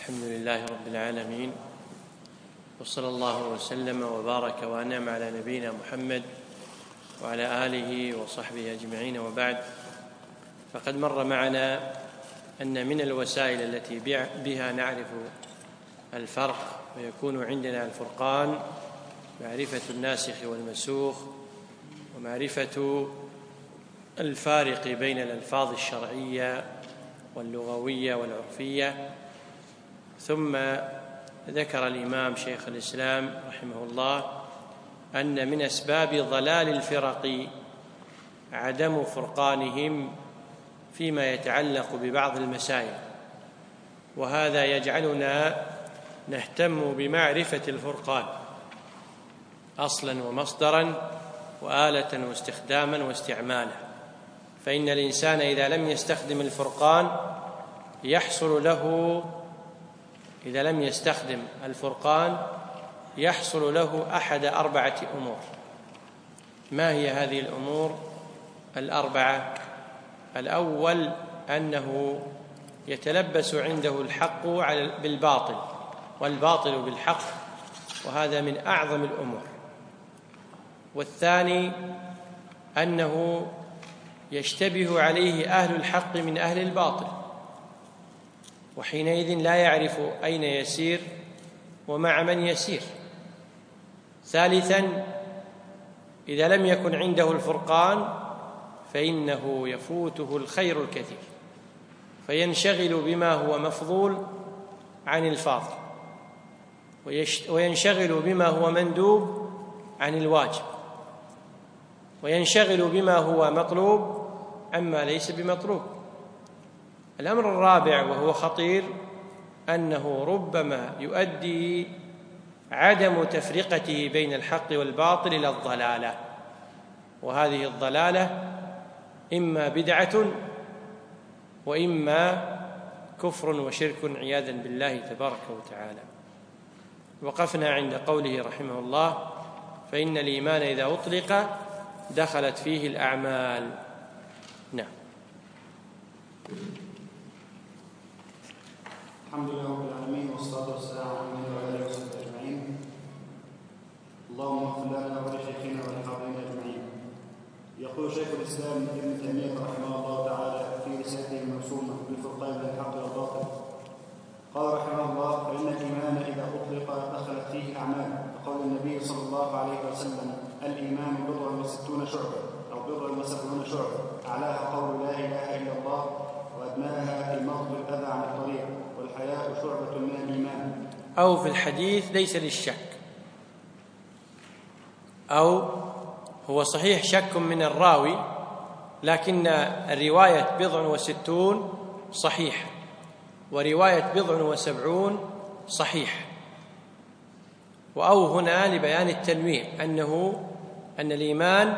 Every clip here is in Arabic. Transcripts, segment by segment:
الحمد لله رب العالمين، وصلى الله وسلم وبارك وأنعم على نبينا محمد وعلى آله وصحبه أجمعين، وبعد. فقد مر معنا أن من الوسائل التي بها نعرف الفرق ويكون عندنا الفرقان معرفة الناسخ والمنسوخ، ومعرفة الفارق بين الألفاظ الشرعية واللغوية والعرفية. ثم ذكر الإمام شيخ الإسلام رحمه الله أن من أسباب ضلال الفرق عدم فرقانهم فيما يتعلق ببعض المسائل، وهذا يجعلنا نهتم بمعرفة الفرقان أصلاً ومصدراً وآلة واستخداماً واستعمالا. فإن الإنسان إذا لم يستخدم الفرقان يحصل له أحد 4 أمور. ما هي هذه الأمور 4؟ الأول أنه يتلبس عنده الحق بالباطل والباطل بالحق، وهذا من أعظم الأمور. والثاني أنه يشتبه عليه أهل الحق من أهل الباطل، وحينئذ لا يعرف أين يسير ومع من يسير. ثالثاً، إذا لم يكن عنده الفرقان فإنه يفوته الخير الكثير، فينشغل بما هو مفضول عن الفاضل، وينشغل بما هو مندوب عن الواجب، وينشغل بما هو مطلوب عما ليس بمطلوب. الأمر الرابع وهو خطير أنه ربما يؤدي عدم تفرقته بين الحق والباطل إلى الضلالة، وهذه الضلالة إما بدعة وإما كفر وشرك عياذا بالله تبارك وتعالى. وقفنا عند قوله رحمه الله: فإن الإيمان إذا أطلق دخلت فيه الأعمال. نعم. الحمد لله رب العالمين، والصلاة والسلام على محمد وعلى آله وصحبه أجمعين. اللهم اغفر لنا ولشيخنا وللحاضرين أجمعين. يقول شيخ الإسلام ابن تيمية رحمه الله تعالى في رسالته المرسومة بالفرقان بين الحق والباطل، قال رحمه الله: فإن الإيمان إذا أطلق دخلت فيه الأعمال، وقول النبي صلى الله عليه وسلم: الإيمان 60 شعبة أو 70 شعبة، أعلاها قول لا إله إلا الله، وأدناها المغض الأذى عن الطريق، والحياء شعبة من الإيمان. أو في الحديث ليس للشك، أو هو صحيح شك من الراوي، لكن الرواية 60 صحيح، ورواية 70 صحيح. وأو هنا لبيان التنويع أن الإيمان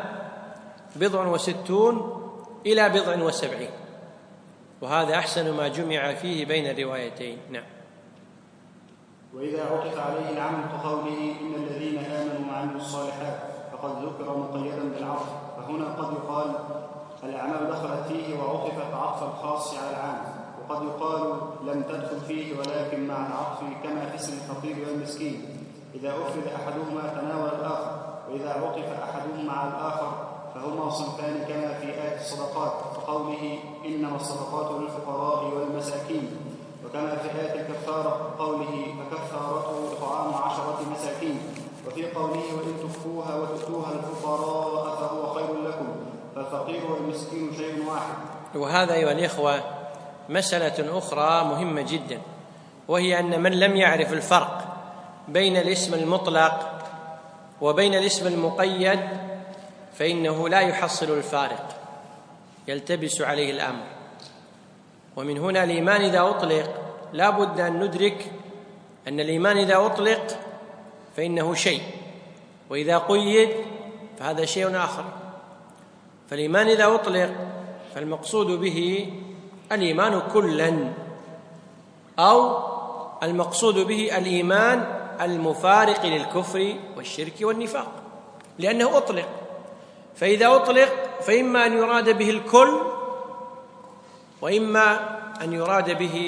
60 إلى 70، وهذا أحسن ما جمع فيه بين الروايتين. نعم. وإذا عطف عليه العمل كقوله: إن الذين آمنوا وعملوا الصالحات، فقد ذكر مقيدا بالعطف، فهنا قد يقال الأعمال دخلت فيه وعطفت عطف الخاص على العام، وقد يقال لم تدخل فيه ولكن مع العطف، كما في اسم الفقير والمسكين إذا أفرد أحدهما تناول الآخر، وإذا عطف أحدهما على الآخر فهما صنفان، كما في آية الصدقات فقوله: إنما الصدقات للفقراء والمساكين، وكما في آية الكفارة قوله: فكفارته إطعام 10 مساكين، وفي قوله: وإن تخفوها وتؤتوها الفقراء فهو خير لكم، فالفقير والمسكين شيء واحد. وهذا أيها الإخوة مسألة أخرى مهمة جدا، وهي أن من لم يعرف الفرق بين الاسم المطلق وبين الاسم المقيد فإنه لا يحصل الفارق، يلتبس عليه الأمر. ومن هنا الإيمان إذا أطلق لا بد أن ندرك أن الإيمان إذا أطلق فإنه شيء، وإذا قيد فهذا شيء آخر. فالإيمان إذا أطلق فالمقصود به الإيمان كلاً، أو المقصود به الإيمان المفارق للكفر والشرك والنفاق، لأنه أطلق. فإذا أطلق فإما أن يراد به الكل، وإما أن يراد به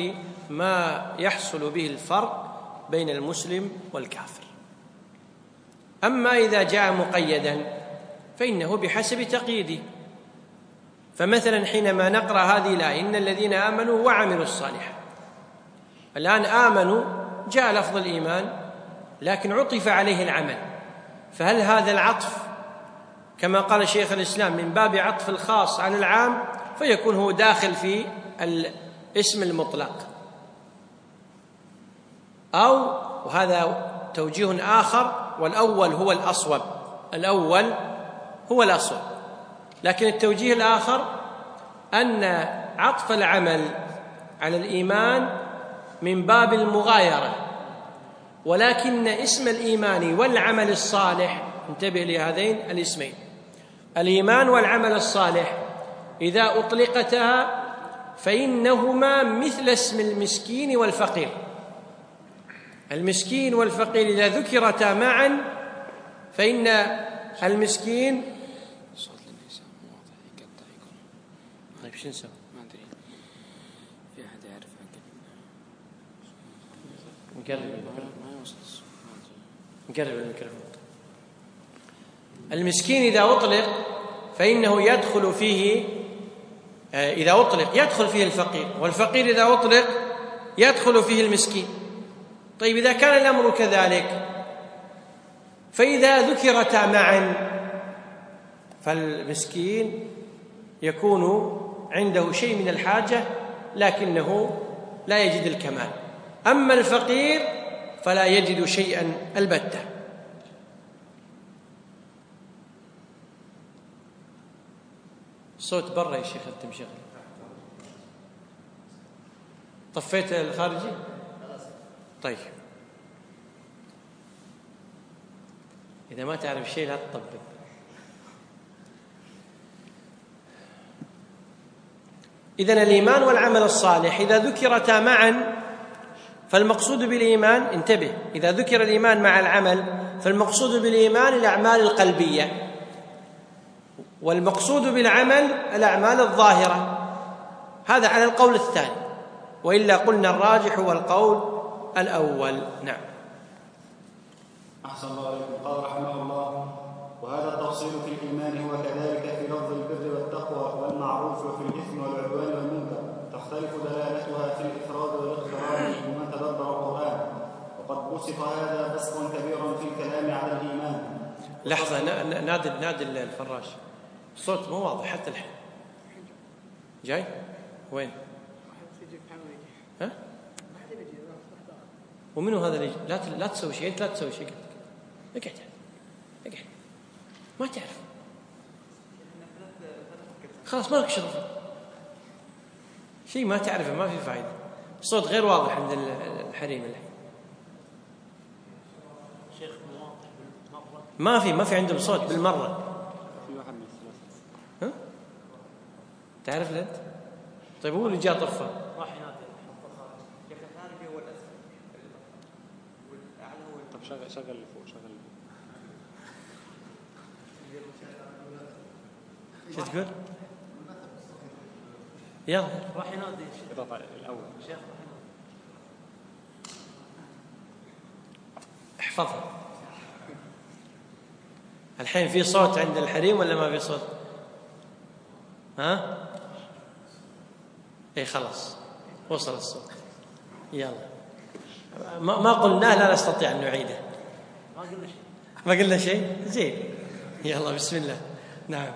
ما يحصل به الفرق بين المسلم والكافر. أما إذا جاء مقيدا فإنه بحسب تقييده. فمثلا حينما نقرأ هذه الآية إن الذين آمنوا وعملوا الصالحات، الآن آمنوا جاء لفظ الإيمان لكن عطف عليه العمل، فهل هذا العطف كما قال شيخ الإسلام من باب عطف الخاص على العام فيكون هو داخل في الاسم المطلق، أو وهذا توجيه آخر والأول هو الأصوب، الأول هو الأصوب، لكن التوجيه الآخر أن عطف العمل على الإيمان من باب المغايرة، ولكن اسم الإيمان والعمل الصالح، انتبه لهذين الاسمين، الإيمان والعمل الصالح إذا أطلقتا فإنهما مثل اسم المسكين والفقير. المسكين والفقير إذا ذكرتا معا فإن المسكين طيب شو نسوي؟ ما أدري في أحد يعرف نقرب الميكروفون. المسكين إذا أطلق فإنه يدخل فيه، إذا أطلق يدخل فيه الفقير، والفقير إذا أطلق يدخل فيه المسكين. طيب إذا كان الأمر كذلك فإذا ذكرتا معا فالمسكين يكون عنده شيء من الحاجة لكنه لا يجد الكمال، أما الفقير فلا يجد شيئا البتة. الصوت برا يا شيخ، أنت مشغل. طفيت الخارجي؟ طيب إذا ما تعرف شيء لا تطبق. إذن الإيمان والعمل الصالح إذا ذكرتا معا فالمقصود بالإيمان، انتبه، إذا ذكر الإيمان مع العمل فالمقصود بالإيمان الأعمال القلبية، والمقصود بالعمل الأعمال الظاهرة، هذا على القول الثاني، وإلا قلنا الراجح هو القول الأول. نعم. أحسن الله عليكم. قال رحمه الله: وهذا التفصيل في الإيمان هو كذلك في لفظ البر والتقوى والمعروف وفي الإثم والعدوان والمنكر، تختلف دلالتها في الإفراد والإقتران لمن تدبر القرآن، وقد بسط هذا بسطا كبيرا في الكلام على الإيمان. لحظة، نادي الفراش، الصوت مو واضح حتى الحين. جاي؟ وين؟ ها؟ ومنو هذا اللي لا تسوي شيء، لا تسوي شيء، اقعد ما تعرف، خلاص مالك شرف شيء ما تعرفه، ما في فائدة. الصوت غير واضح عند الحريم الحين. شيخ ما في عندهم صوت بالمرة. في واحد من الثلاثة. ها؟ تعرف لأنت؟ طيب هو اللي جاء طفى. راح ينادي كيف الخارجي هو الأسفل والأعلى هو. طب شغل اللي فوق، شغل اللي فوق. شو تقول؟ يلا راح ينادي إضافة الأول. شيخ احفظها. الحين في صوت عند الحريم ولا ما في صوت؟ ها؟ اي خلاص وصل الصوت. يلا ما قلناه، لا نستطيع أن نعيده. ما قلنا شيء زين. يلا بسم الله. نعم.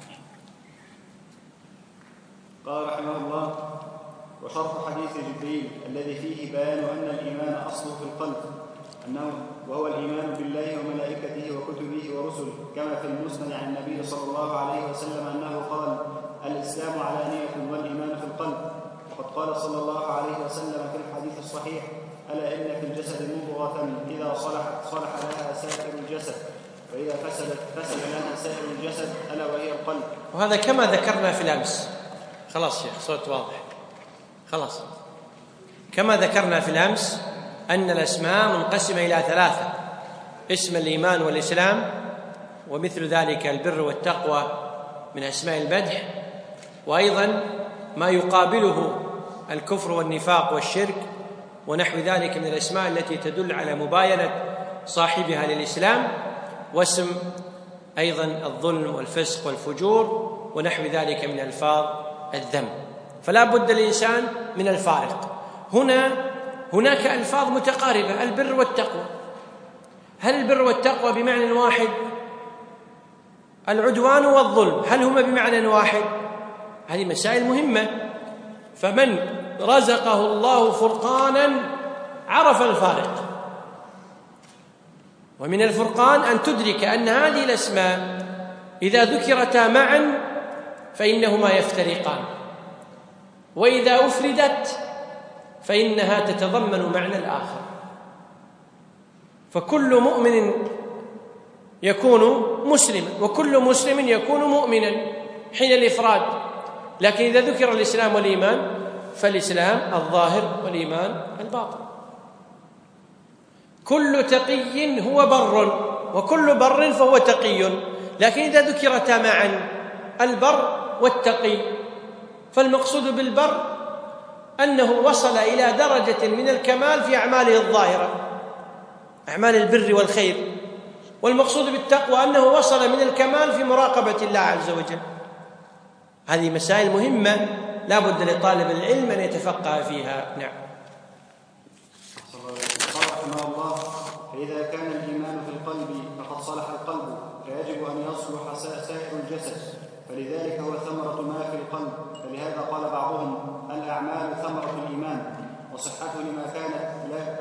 قال رحمه الله: وشرح حديث جبريل الذي فيه بيان أن الإيمان أصله في القلب، وهو الإيمان بالله وملائكته وكتبه ورسله، كما في المسند عن النبي صلى الله عليه وسلم أنه قال: الإسلام علانية والإيمان في القلب. وقد قال صلى الله عليه وسلم في الحديث الصحيح: ألا إن في الجسد مضغة إذا صلحت صلح لها سائر الجسد، وإذا فسدت فسد لها سائر الجسد، ألا وهي القلب. وهذا كما ذكرنا في الأمس. خلاص شيخ صوت واضح. خلاص كما ذكرنا في الأمس أن الأسماء منقسمة إلى ثلاثة: اسم الإيمان والإسلام، ومثل ذلك البر والتقوى من أسماء المدح، وأيضا ما يقابله الكفر والنفاق والشرك ونحو ذلك من الأسماء التي تدل على مباينة صاحبها للإسلام، واسم أيضا الظلم والفسق والفجور ونحو ذلك من ألفاظ الذم. فلا بد الإنسان من الفارق. هناك ألفاظ متقاربة، البر والتقوى، هل البر والتقوى بمعنى واحد؟ العدوان والظلم هل هما بمعنى واحد؟ هذه مسائل مهمة. فمن رزقه الله فرقانا عرف الفارق. ومن الفرقان أن تدرك أن هذه الأسماء إذا ذكرتا معا فإنهما يفترقان، وإذا أفردت فإنها تتضمن معنى الآخر. فكل مؤمن يكون مسلما، وكل مسلم يكون مؤمنا حين الإفراد. لكن إذا ذكر الإسلام والإيمان فالإسلام الظاهر والإيمان الباطن. كل تقي هو بر، وكل بر فهو تقي. لكن إذا ذكرتا معا البر والتقي فالمقصود بالبر أنه وصل إلى درجة من الكمال في أعماله الظاهرة، أعمال البر والخير. والمقصود بالتقوى أنه وصل من الكمال في مراقبة الله عز وجل. هذه مسائل مهمة لا بد لطالب العلم أن يتفقه فيها. نعم. قال رحمه الله: فإذا كان الإيمان في القلب فقد صلح القلب، فيجب أن يصلح سائر الجسد، فلذلك هو ثمرة ما في القلب. فلهذا قال بعضهم: الأعمال ثمرة الإيمان، وصحته لما كانت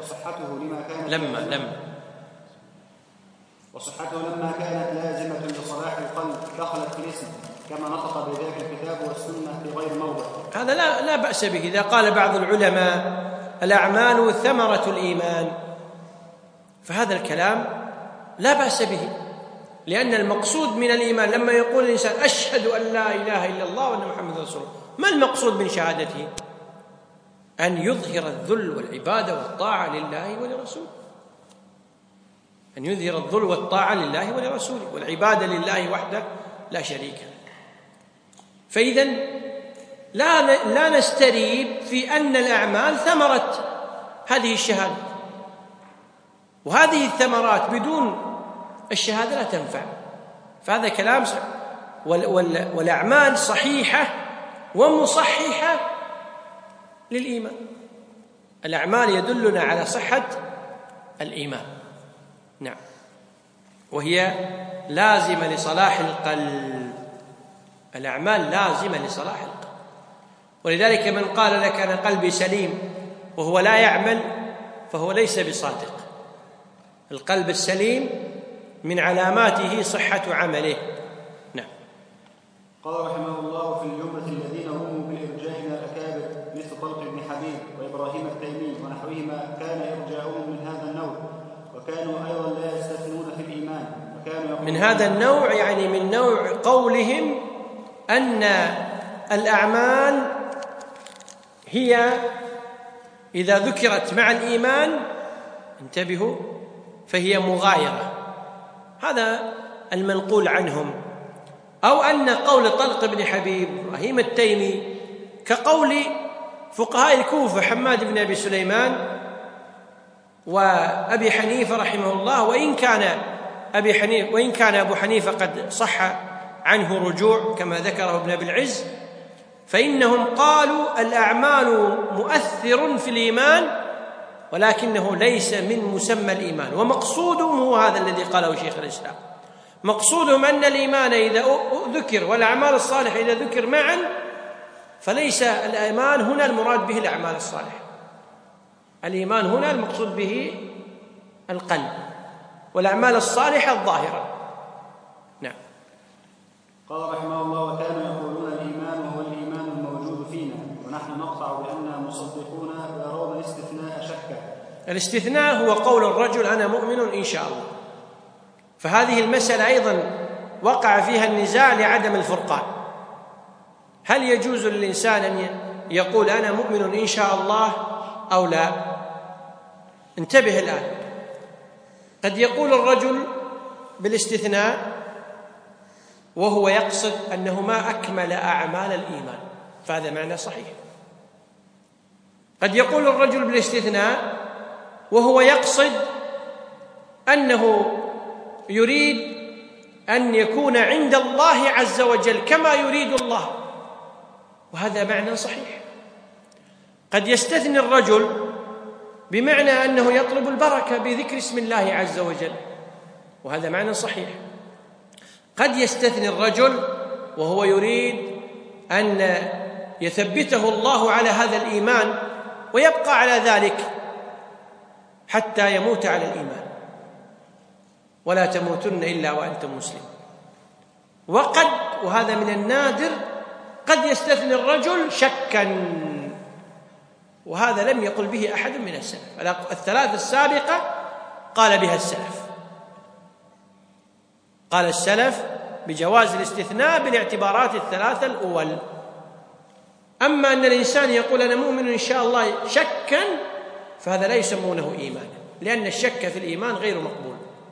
لما كانت لازمة لصلاح القلب دخلت في الاسم، كما نطق بذلك الكتاب والسنة في غير موضع. هذا لا بأس به. إذا قال بعض العلماء الأعمال ثمرة الإيمان فهذا الكلام لا بأس به، لأن المقصود من الإيمان لما يقول الإنسان أشهد أن لا إله إلا الله وأن محمد رسول الله، ما المقصود من شهادته؟ أن يظهر الذل والعبادة والطاعة لله ولرسوله، أن يظهر الذل والطاعة لله ولرسوله والعبادة لله وحده لا شريك له. فإذا لا نستريب في أن الأعمال ثمرة هذه الشهادة، وهذه الثمرات بدون الشهادة لا تنفع. فهذا كلام والأعمال صحيحة ومصححة للإيمان. الأعمال يدلنا على صحة الإيمان. نعم. وهي لازمة لصلاح القلب. الأعمال لازمة لصلاح القلب. ولذلك من قال لك أنا قلبي سليم وهو لا يعمل فهو ليس بصادق. القلب السليم من علاماته صحة عمله. نعم. قال رحمه الله: في الجملة الذين رموا بالإرجاء من الأكابر مثل طلق بن حبيب وإبراهيم التيمي ونحوهما كان إرجاؤهم من هذا النوع، وكانوا أيضا لا يستثنون في الإيمان، وكانوا من هذا النوع يعني من نوع قولهم أن الأعمال هي إذا ذكرت مع الإيمان انتبهوا فهي مغايرة. هذا المنقول عنهم. أو أن قول طلق بن حبيب إبراهيم التيمي كقول فقهاء الكوفة حماد بن أبي سليمان وأبي حنيفة رحمه الله، وإن كان أبو حنيفة قد صح عنه رجوع كما ذكره ابن أبي العز، فإنهم قالوا الأعمال مؤثر في الإيمان ولكنه ليس من مسمى الإيمان. ومقصودهم هو هذا الذي قاله شيخ الإسلام، مقصودهم أن الإيمان إذا ذكر والأعمال الصالحة إذا ذكر معا فليس الإيمان هنا المراد به الأعمال الصالحة. الإيمان هنا المقصود به القلب، والأعمال الصالحة الظاهرة. نعم. قال رحمه الله: وكانوا يقولون الإيمان هو الإيمان الموجود فينا، ونحن نقطع بأننا مصدقون ويرون الاستثناء شكا. الاستثناء هو قول الرجل أنا مؤمن إن شاء الله. فهذه المسألة أيضا وقع فيها النزاع لعدم الفرقان. هل يجوز للإنسان أن يقول أنا مؤمن إن شاء الله أو لا؟ انتبه الآن. قد يقول الرجل بالاستثناء وهو يقصد أنه ما أكمل أعمال الإيمان، فهذا معنى صحيح. قد يقول الرجل بالاستثناء وهو يقصد أنه يريد أن يكون عند الله عز وجل كما يريد الله، وهذا معنى صحيح. قد يستثني الرجل بمعنى أنه يطلب البركة بذكر اسم الله عز وجل، وهذا معنى صحيح. قد يستثني الرجل وهو يريد أن يثبته الله على هذا الإيمان ويبقى على ذلك حتى يموت على الإيمان، ولا تموتن إلا وأنتم مسلمون. وقد، وهذا من النادر، قد يستثني الرجل شكا، وهذا لم يقل به أحد من السلف. الثلاث السابقة قال بها السلف، قال السلف بجواز الاستثناء بالاعتبارات الثلاثة الأول. أما أن الإنسان يقول أنا مؤمن إن شاء الله شكا، فهذا لا يسمونه إيمانا، لأن الشك في الإيمان غير مقبول.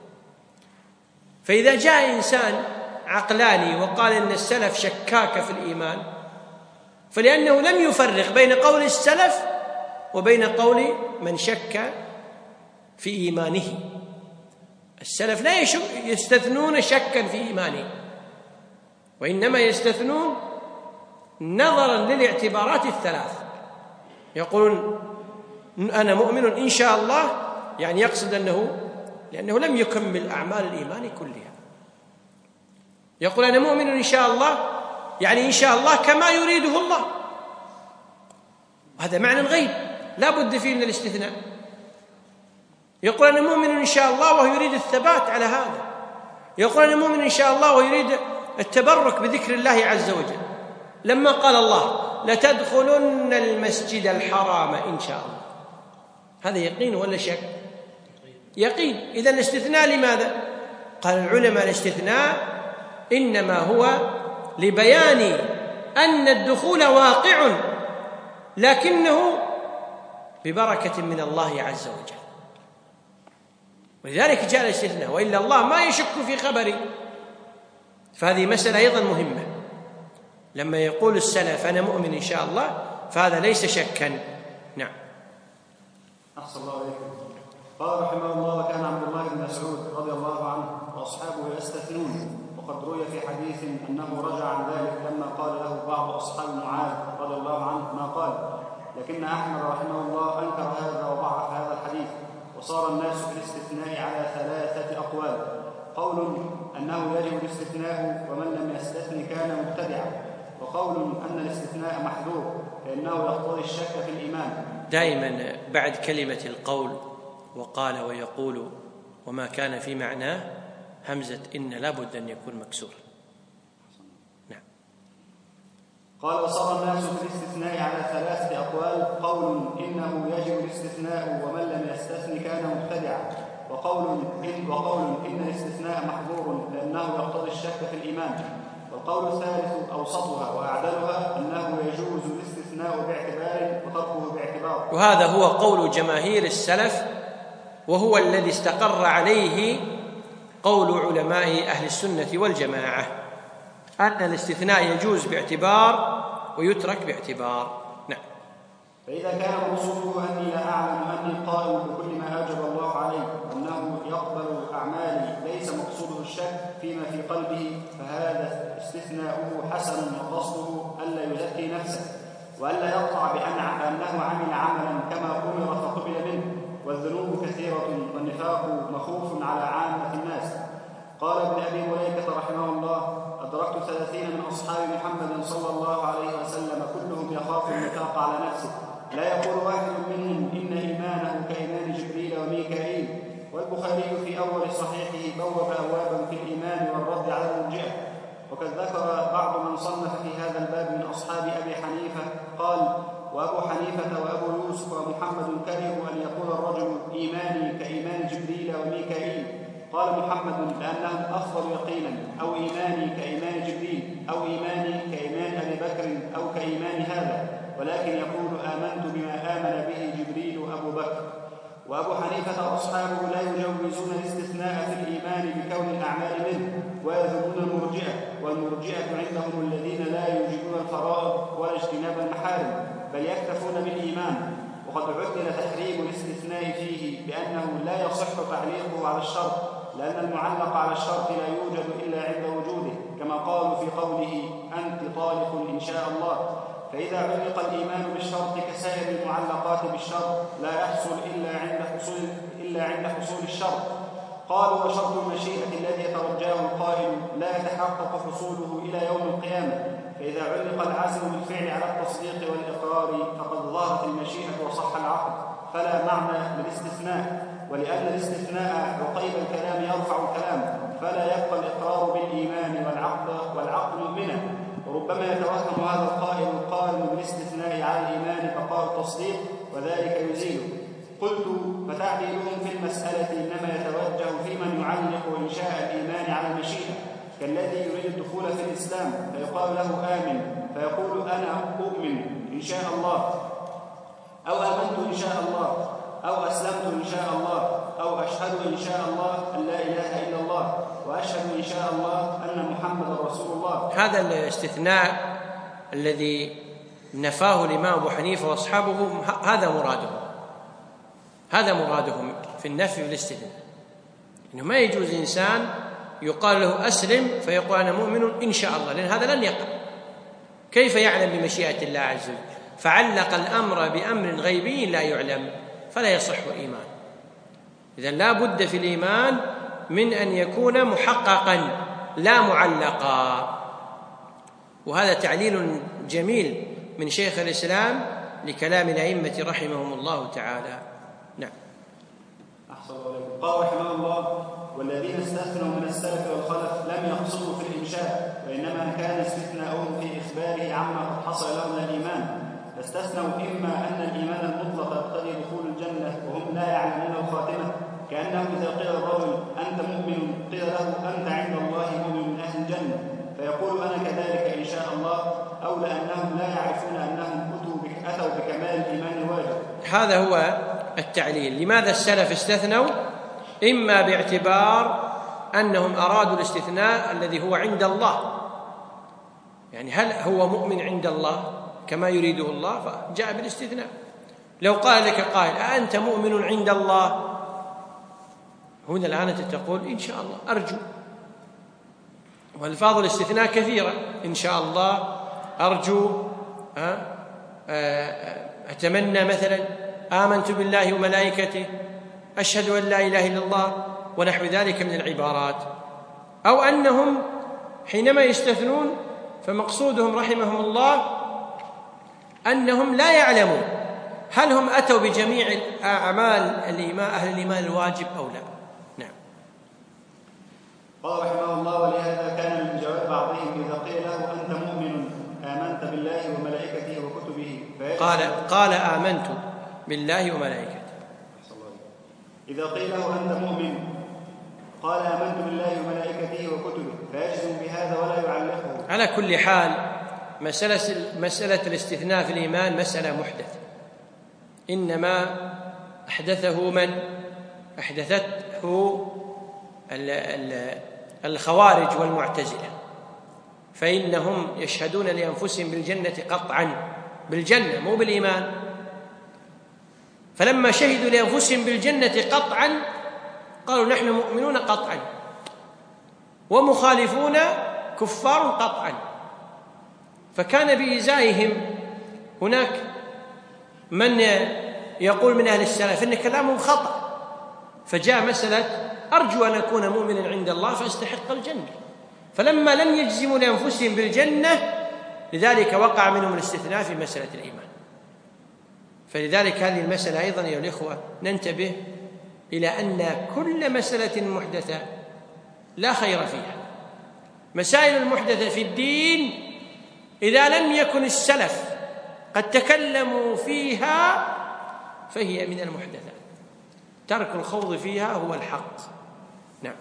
فإذا جاء إنسان عقلاني وقال إن السلف شكاك في الإيمان، فلأنه لم يفرق بين قول السلف وبين قول من شك في إيمانه. السلف لا يستثنون شكا في إيمانه، وإنما يستثنون نظرا للاعتبارات الثلاث. يقولون أنا مؤمن إن شاء الله، يعني يقصد لأنه لم يكمل أعمال الإيمان كلها. يقول أنا مؤمن إن شاء الله، يعني إن شاء الله كما يريده الله، وهذا معنى غيب لا بد فيه من الاستثناء. يقول أنا مؤمن إن شاء الله وهو يريد الثبات على هذا. يقول أنا مؤمن إن شاء الله ويريد التبرك بذكر الله عز وجل. لما قال الله لتدخلن المسجد الحرام إن شاء الله، هذا يقين ولا شك؟ يقين. إذن الاستثناء لماذا؟ قال العلماء الاستثناء إنما هو لبيان أن الدخول واقع، لكنه ببركة من الله عز وجل، ولذلك جاء الاستثناء، وإلا الله ما يشك في خبري. فهذه مسألة أيضا مهمة. لما يقول السلف أنا مؤمن إن شاء الله، فهذا ليس شكا. نعم. أحسن الله عليكم. قال رحمه الله: وكان عبد الله بن مسعود رضي الله عنه وأصحابه يستثنون، وقد روي في حديث أنه رجع عن ذلك لما قال له بعض أصحاب معاذ رضي الله عنه ما قال، لكن أحمد رحمه الله أنكر هذا وضعف هذا الحديث. وصار الناس في الاستثناء على ثلاثة أقوال: قول أنه يجب الاستثناء ومن لم يستثن كان مبتدعا، وقول أن الاستثناء محذور لأنه يقتضي الشك في الإيمان. دائما بعد كلمة القول وقال ويقول وما كان في معناه همزة إن لا بد أن يكون مكسورا. نعم. قال: وصار الناس في الاستثناء على ثلاثة أقوال: قول إنه يجب الاستثناء ومن لم يستثن كان مبتدعا، وقول إن الاستثناء محظور لأنه يقتضي الشك في الإيمان. والقول الثالث أوسطها وأعدلها أنه يجوز الاستثناء باعتبار وتركه باعتبار. وهذا هو قول جماهير السلف، وهو الذي استقر عليه قول علماء أهل السنة والجماعة، أن الاستثناء يجوز باعتبار ويترك باعتبار. نعم. فإذا كان مقصوده أني لا أعلم أني قائم بكل ما أوجب الله عليه، أنه يقبل أعمالي ليس مقصوده الشك فيما في قلبه، فهذا استثناؤه حسن، وقصده ألا يزكي نفسه وألا يقطع بأنه عمل عملا كما أمر فقبل منه. والذنوب كثيرة والنفاق مخوف على عامة الناس. قال ابن أبي مليكة رحمه الله: أدركت 30 من أصحاب محمد صلى الله عليه وسلم كلهم يخاف النفاق على نفسه، لا يقول واحد منهم إن إيمانه كإيمان جبريل وميكائيل. والبخاري في أول صحيحه بوب أبوابا في الإيمان والرد على المرجئة. وقد ذكر بعض من صنف في هذا الباب من أصحاب أبي حنيفة قال: وأبو حنيفة وأبو يوسف ومحمد كرهوا أن يقول الرجل إيماني كإيمان جبريل وميكائيل. قال محمد: لأنهم أفضل يقينا، أو إيماني كإيمان جبريل، أو إيماني كإيمان أبي بكر، أو كإيمان هذا، ولكن يقول آمنت بما آمن به جبريل وأبو بكر. وأبو حنيفة وأصحابه لا يجوزون الاستثناء في الإيمان بكون الأعمال منه، ويذمون المرجئة. والمرجئة عندهم الذين لا يوجبون الفرائض ولا اجتناب المحارم، بل يكتفون بالإيمان. وقد عدل تحريم الاستثناء فيه بأنه لا يصح تعليقه على الشرط، لأن المعلق على الشرط لا يوجد إلا عند وجوده، كما قالوا في قوله أنت طالق إن شاء الله. فإذا علق الإيمان بالشرط كسائر المعلقات بالشرط لا يحصل إلا عند حصول الشرط. قالوا وشرط المشيئة الذي يترجاه القائل لا يتحقق حصوله إلى يوم القيامة، فإذا علق العزم بالفعل على التصديق والإقرار فقد ظهرت المشيئة وصح العقد، فلا معنى للاستثناء. ولأن الاستثناء عقيب الكلام يرفع الكلام، فلا يبقى الإقرار بالإيمان والعقد مؤمنا. وربما يتوهم هذا القائل بالاستثناء على الإيمان فقال التصديق وذلك يزيله. قلت فتعديلهم في المسألة إنما يتوجه في من يعلق إنشاء الإيمان على المشيئة، كالذي يريد الدخول في الإسلام فيقال له آمن فيقول أنا أؤمن إن شاء الله، أو آمنت إن شاء الله، أو أسلمت إن شاء الله، أو أشهد إن شاء الله أن لا إله إلا الله، وأشهد إن شاء الله أن محمد رسول الله. هذا الاستثناء الذي نفاه الإمام أبو حنيفة وأصحابه هذا مرادهم في النفي والاستثناء، إنه ما يجوز إنسان يقال له أسلم فيقول أنا مؤمن إن شاء الله، لأن هذا لن يقع. كيف يعلم بمشيئة الله عز وجل؟ فعلق الأمر بأمر غيبي لا يعلم، فلا يصح إيمان. إذن لا بد في الإيمان من أن يكون محققا لا معلقا. وهذا تعليل جميل من شيخ الإسلام لكلام الأئمة رحمهم الله تعالى. نعم. أحسن الله عليكم. قال رحمه الله والذين استثنوا من السلف والخلف لم يقصدوا في الإنشاء، وإنما كان استثناؤهم في إخباره عما قد حصل له من الإيمان، فاستثنوا إما أن الإيمان المطلق يقتضي دخول الجنة وهم لا يعلمون الخاتمة، كأنه إذا قيل الرجل أنت مؤمن قيل له أنت عند الله مؤمن من أهل الجنة، فيقول أنا كذلك إن شاء الله، أو لأنهم لا يعرفون أنهم أتوا بكمال الإيمان الواجب. هذا هو التعليل. لماذا السلف استثنوا؟ إما باعتبار أنهم أرادوا الاستثناء الذي هو عند الله، يعني هل هو مؤمن عند الله كما يريده الله، فجاء بالاستثناء. لو قال لك قائل أنت مؤمن عند الله، هنا الآن أنت تقول إن شاء الله أرجو، والفاظ الاستثناء كثيرة، إن شاء الله، أرجو، أتمنى، مثلا آمنت بالله وملائكته، أشهد أن لا إله إلا الله، ونحو ذلك من العبارات. أو أنهم حينما يستثنون فمقصودهم رحمهم الله أنهم لا يعلمون هل هم أتوا بجميع أعمال الإيمان أهل الإيمان الواجب أو لا. نعم. قال رحمه الله ولهذا كان من جواب بعضهم إذا قيل له أنت مؤمن آمنت بالله وملائكته وكتبه قال آمنت بالله وملائكته. إذا قيل له أنت مؤمن قال آمنت بالله وملائكته وكتبه فيجزم بهذا ولا يعلقه. على كل حال مسألة الاستثناء في الإيمان مسألة محدثة، إنما أحدثته من؟ أحدثته الخوارج والمعتزلة، فإنهم يشهدون لأنفسهم بالجنة قطعا، بالجنة مو بالإيمان. فلما شهدوا لأنفسهم بالجنة قطعا قالوا نحن مؤمنون قطعا ومخالفون كفار قطعا، فكان بإزائهم هناك من يقول من أهل السلف إن كلامهم خطأ، فجاء مسألة أرجو أن أكون مؤمنا عند الله فأستحق الجنة، فلما لم يجزموا لأنفسهم بالجنة لذلك وقع منهم الاستثناء في مسألة الإيمان. فلذلك هذه المسألة أيضا يا الإخوة ننتبه إلى أن كل مسألة محدثة لا خير فيها. مسائل المحدثة في الدين إذا لم يكن السلف قد تكلموا فيها فهي من المحدثات، ترك الخوض فيها هو الحق. نعم.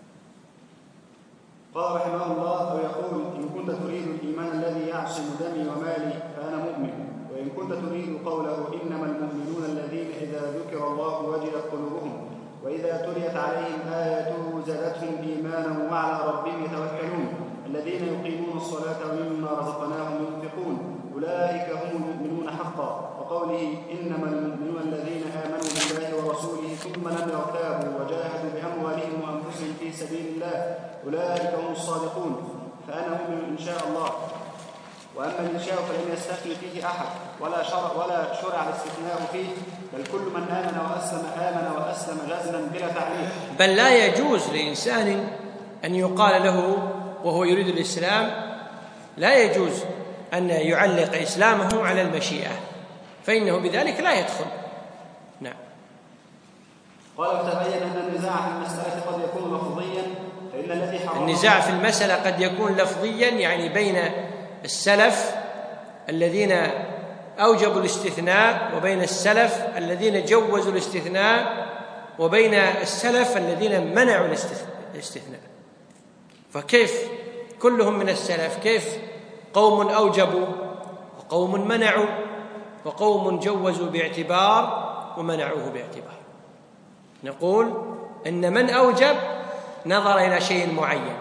قال رحمه الله أو يقول إن كنت تريد الإيمان الذي يعصم دمي ومالي فأنا مؤمن، وإن كنت تريد قوله إنما المؤمنون الذين إذا ذكر الله وجلت قلوبهم وإذا تليت عليهم آياته زادتهم إيمانا وعلى ربهم يتوكلون الذين يقيمون الصلاة ومما رزقناهم ينفقون أولئك هم المؤمنون المؤمنون حقا، وقوله إنما المؤمنون الذين آمنوا بالله ورسوله ثم لم يرتابوا وجاهدوا بأموالهم وأنفسهم في سبيل الله أولئك هم الصادقون، فأنا مؤمن إن شاء الله. وأما الإنشاء فلم يستثني فيه أحد ولا شرع الاستثناء فيه، بل كل من آمن وأسلم جازما بلا تعليق. بل لا يجوز لإنسان أن يقال له وهو يريد الإسلام، لا يجوز أن يعلق إسلامه على المشيئة، فإنه بذلك لا يدخل. نعم. قال وتبين أن النزاع في المسألة قد يكون لفظيا، فإن الذي حرمه النزاع في المسألة قد يكون لفظيا، يعني بين السلف الذين أوجبوا الاستثناء وبين السلف الذين جوزوا الاستثناء وبين السلف الذين منعوا الاستثناء. فكيف كلهم من السلف؟ كيف قوم أوجبوا وقوم منعوا وقوم جوزوا باعتبار ومنعوه باعتبار؟ نقول إن من أوجب نظر إلى شيء معين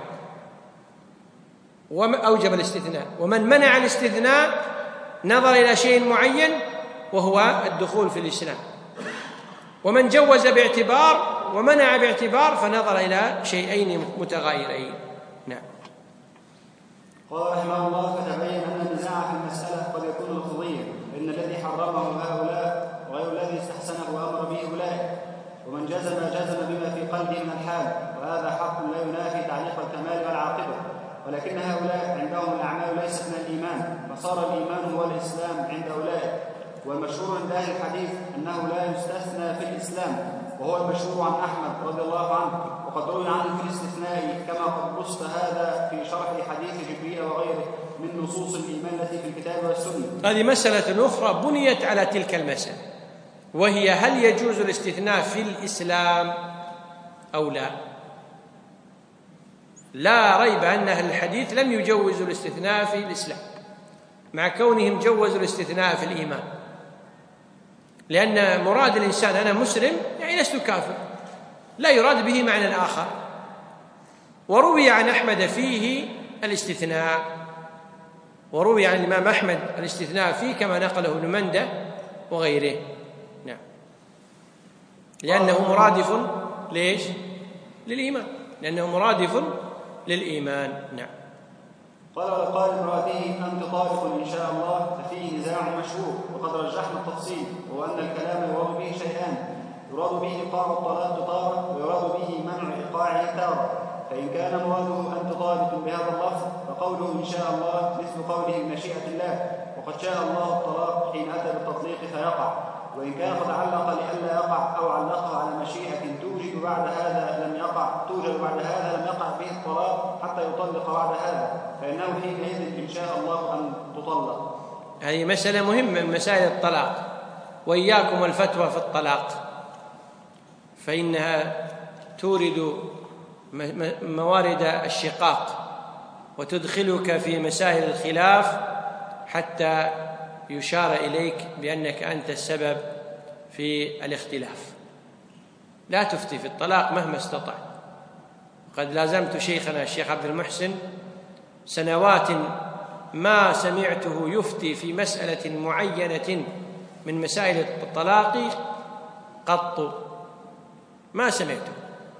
وأوجب الاستثناء، ومن منع الاستثناء نظر إلى شيء معين وهو الدخول في الإسلام، ومن جوز باعتبار ومنع باعتبار فنظر إلى شيئين متغايرين. نعم. قال رحمه الله فتبين أن النزاع في المسألة قد يكون لفظيا، فإن الذي حرمه هؤلاء وغير الذي استحسنه وأمر به أولئك، ومن جزم بما في قلبه من الحال، وهذا حق لا ينافي تعليق الكمال والعاقبة. ولكن هؤلاء عندهم الأعمال ليست من الإيمان، فصار الإيمان هو الإسلام عند أولئك. والمشهور عند أهل الحديث أنه لا يستثنى في الإسلام، وهو المشهور عن أحمد رضي الله عنه، وقد روي عنه في الاستثناء كما قد بسط هذا في شرح حديث جبريل وغيره من نصوص الإيمان التي في الكتاب والسنة. هذه مسألة أخرى بنيت على تلك المسألة، وهي هل يجوز الاستثناء في الإسلام أو لا؟ لا ريب أن أهل الحديث لم يجوزوا الاستثناء في الإسلام، مع كونهم جوزوا الاستثناء في الإيمان، لأن مراد الإنسان أنا مسلم يعني لست كافر، لا يراد به معنى آخر. وروي عن أحمد فيه الاستثناء، وروي عن الإمام أحمد الاستثناء فيه كما نقله ابن مندة وغيره. نعم. لأنه مرادف ليش؟ للإيمان، لأنه مرادف للإيمان. نعم. قال ولقال امرأته أنت طالق إن شاء الله، ففيه نزاع مشهور، وقد رجحنا التفصيل، وهو أن الكلام يراد به شيئان: يراد به إيقاع الطلاق تارة، ويراد به منع إيقاعه تارة. فإن كان مراده أنت طالق بهذا اللفظ فقوله إن شاء الله مثل قوله بمشيئة الله، وقد شاء الله الطلاق حين أتى بالتطليق فيقع. وإن كان قد علق لئلا يقع أو علقه على مشيئة توجد بعد هذا لم يقع به الطلاق حتى يطلق بعد هذا، فإنه حينئذ إن شاء الله أن تطلق. هذه مسألة مهمة من مسائل الطلاق، وإياكم الفتوى في الطلاق، فإنها تورد موارد الشقاق وتدخلك في مسائل الخلاف حتى يشار إليك بأنك أنت السبب في الاختلاف. لا تفتي في الطلاق مهما استطعت. قد لازمت شيخنا الشيخ عبد المحسن سنوات ما سمعته يفتي في مسألة معينة من مسائل الطلاق قط، ما سمعته.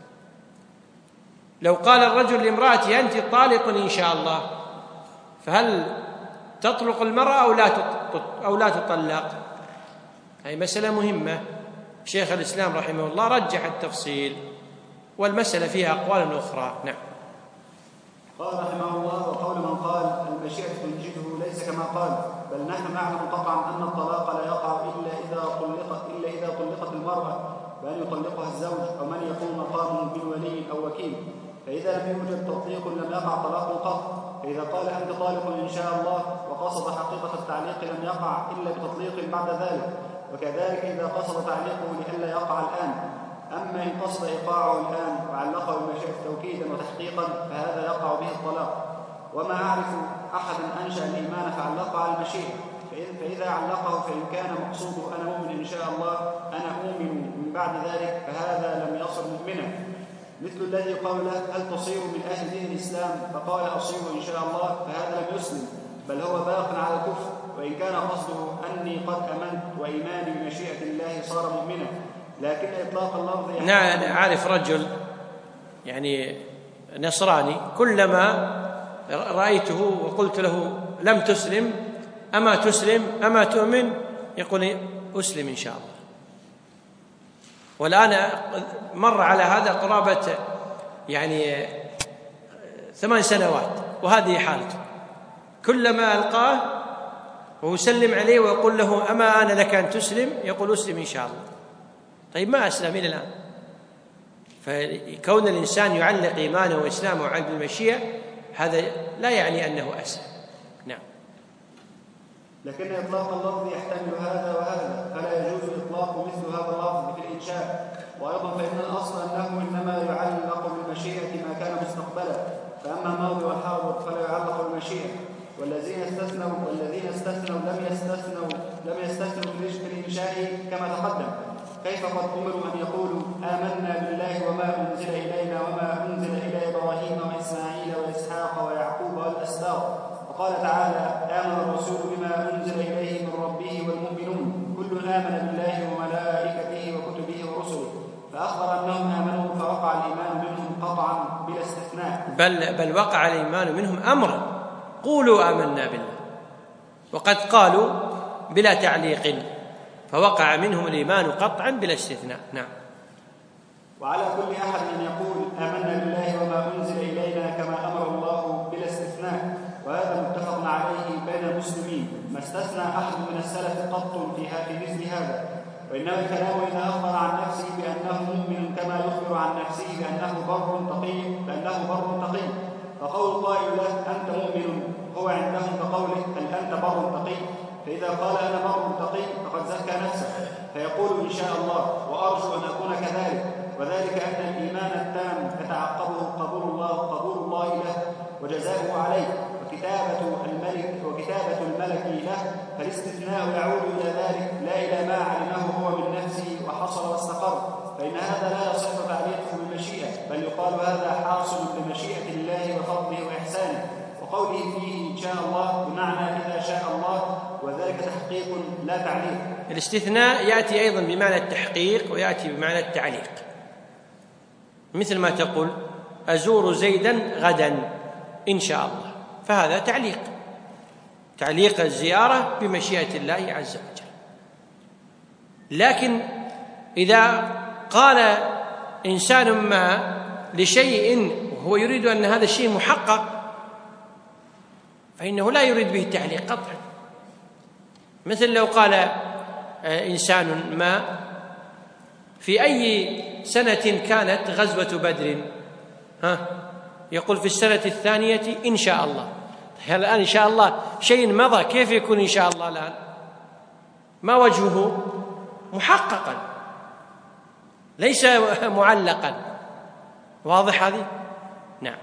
لو قال الرجل لامرأته أنت طالق إن شاء الله، فهل تطلق المرأة أو لا تطلق؟ هذه مسألة مهمة. شيخ الإسلام رحمه الله رجح التفصيل، والمسألة فيها أقوال أخرى. نعم. قال رحمه الله وقول من قال المشيئة تنجده ليس كما قال، بل نحن نعلم قطعا أن الطلاق لا يقع إلا إذا طلقت المرأة بأن يطلقها الزوج أو من يكون مقامه من ولي أو وكيل، فإذا لم يوجد تطليق لم يقع طلاق قط. فإذا قال أنت طالق إن شاء الله وقصد حقيقة التعليق لم يقع إلا بتطليق بعد ذلك، وكذلك إذا قصد تعليقه لئلا يقع الآن. أما إن قصد إيقاعه الآن وعلقه بمشيئة توكيدا وتحقيقا فهذا يقع به الطلاق. وما أعرف أحدا أنشأ الإيمان فعلقه على المشيئة، فإذا علقه فإن كان مقصوده أنا مؤمن إن شاء الله أنا أؤمن من بعد ذلك فهذا لم يصل مؤمنا، مثل الذي قال هل تصير من أهل دين الإسلام فقال أصير إن شاء الله، فهذا لم يسلم بل هو باق على الكفر. وإن كان قصده أني قد أمنت وإيماني بمشيئة الله صار مؤمنا، لكن إطلاق اللفظ نعم. أعرف رجل يعني نصراني، كلما رأيته وقلت له لم تسلم، أما تسلم أما تؤمن، يقول أسلم إن شاء الله. والآن مر على هذا قرابة يعني 8 سنوات، وهذه حالته، كلما ألقاه ويسلم عليه ويقول له أما أنا لك أن تسلم، يقول أسلم إن شاء الله. طيب ما أسلم إلى الآن. فكون الإنسان يعلق إيمانه وإسلامه على المشيئة هذا لا يعني أنه أسلم. نعم. لكن إطلاق اللفظ يحتمل هذا وهذا، فلا يجوز إطلاق مثل هذا اللفظ في الإنشاء. وأيضا فإن الأصل أنه إنما يعلق بالمشيئة ما كان مستقبلا، فأما الماضي والحاضر فلا يعلق بالمشيئة. والذين استثنوا لم يستثنوا في الإنشاء كما تقدم. كيف قد أمروا أن يقولوا آمنا بالله وما أنزل إلينا وما أنزل إلى إبراهيم وإسماعيل وإسحاق ويعقوب والأسباط، وقال تعالى آمن الرسول بما أنزل إليه من ربه والمؤمنون كل آمن بالله وملائكته وكتبه ورسله، فأخبر أنهم آمنوا فوقع الإيمان منهم قطعا بلا استثناء. بل وقع الإيمان منهم أمرا، قولوا آمنا بالله، وقد قالوا بلا تعليق، فوقع منهم الإيمان قطعا بلا استثناء. نعم. وعلى كل أحد أن يقول آمنا بالله وما أنزل إلينا كما أمر الله بلا استثناء، وهذا متفق عليه بين المسلمين، ما استثنى أحد من السلف قط في مثل هذا. وإنما الكلام إذا أخبر عن نفسه بأنه مؤمن كما يخبر عن نفسه بأنه بر تقي، فقول قائل له أنت مؤمن هو عندهم كقوله هل أنت بر تقي، فإذا قال أنا بر تقي فقد زكى نفسه، فيقول إن شاء الله وأرجو أن أكون كذلك. وذلك أن الإيمان التام يتعقبه قبول الله له وجزاؤه عليه وكتابة الملك له، فالاستثناء يعود إلى ذلك لا إلى ما علمه هو من نفسه وحصل واستقر، فإن هذا لا يصح تعليقه بالمشيئة، بل يقال هذا حاصل بمشيئة الله وفضله وإحسانه. وقوله فيه إن شاء الله بمعنى إذا شاء الله، وذلك تحقيق لا تعليق. الاستثناء يأتي أيضا بمعنى التحقيق ويأتي بمعنى التعليق، مثل ما تقول أزور زيدا غدا إن شاء الله، فهذا تعليق الزيارة بمشيئة الله عز وجل. لكن إذا قال إنسان ما لشيء وهو يريد أن هذا الشيء محقق، فإنه لا يريد به التعليق قطعا. مثل لو قال إنسان ما في أي سنة كانت غزوة بدر، يقول في السنة 2 إن شاء الله. الآن إن شاء الله شيء مضى، كيف يكون إن شاء الله الآن؟ ما وجهه؟ محققا ليس معلقا. واضح هذه؟ نعم.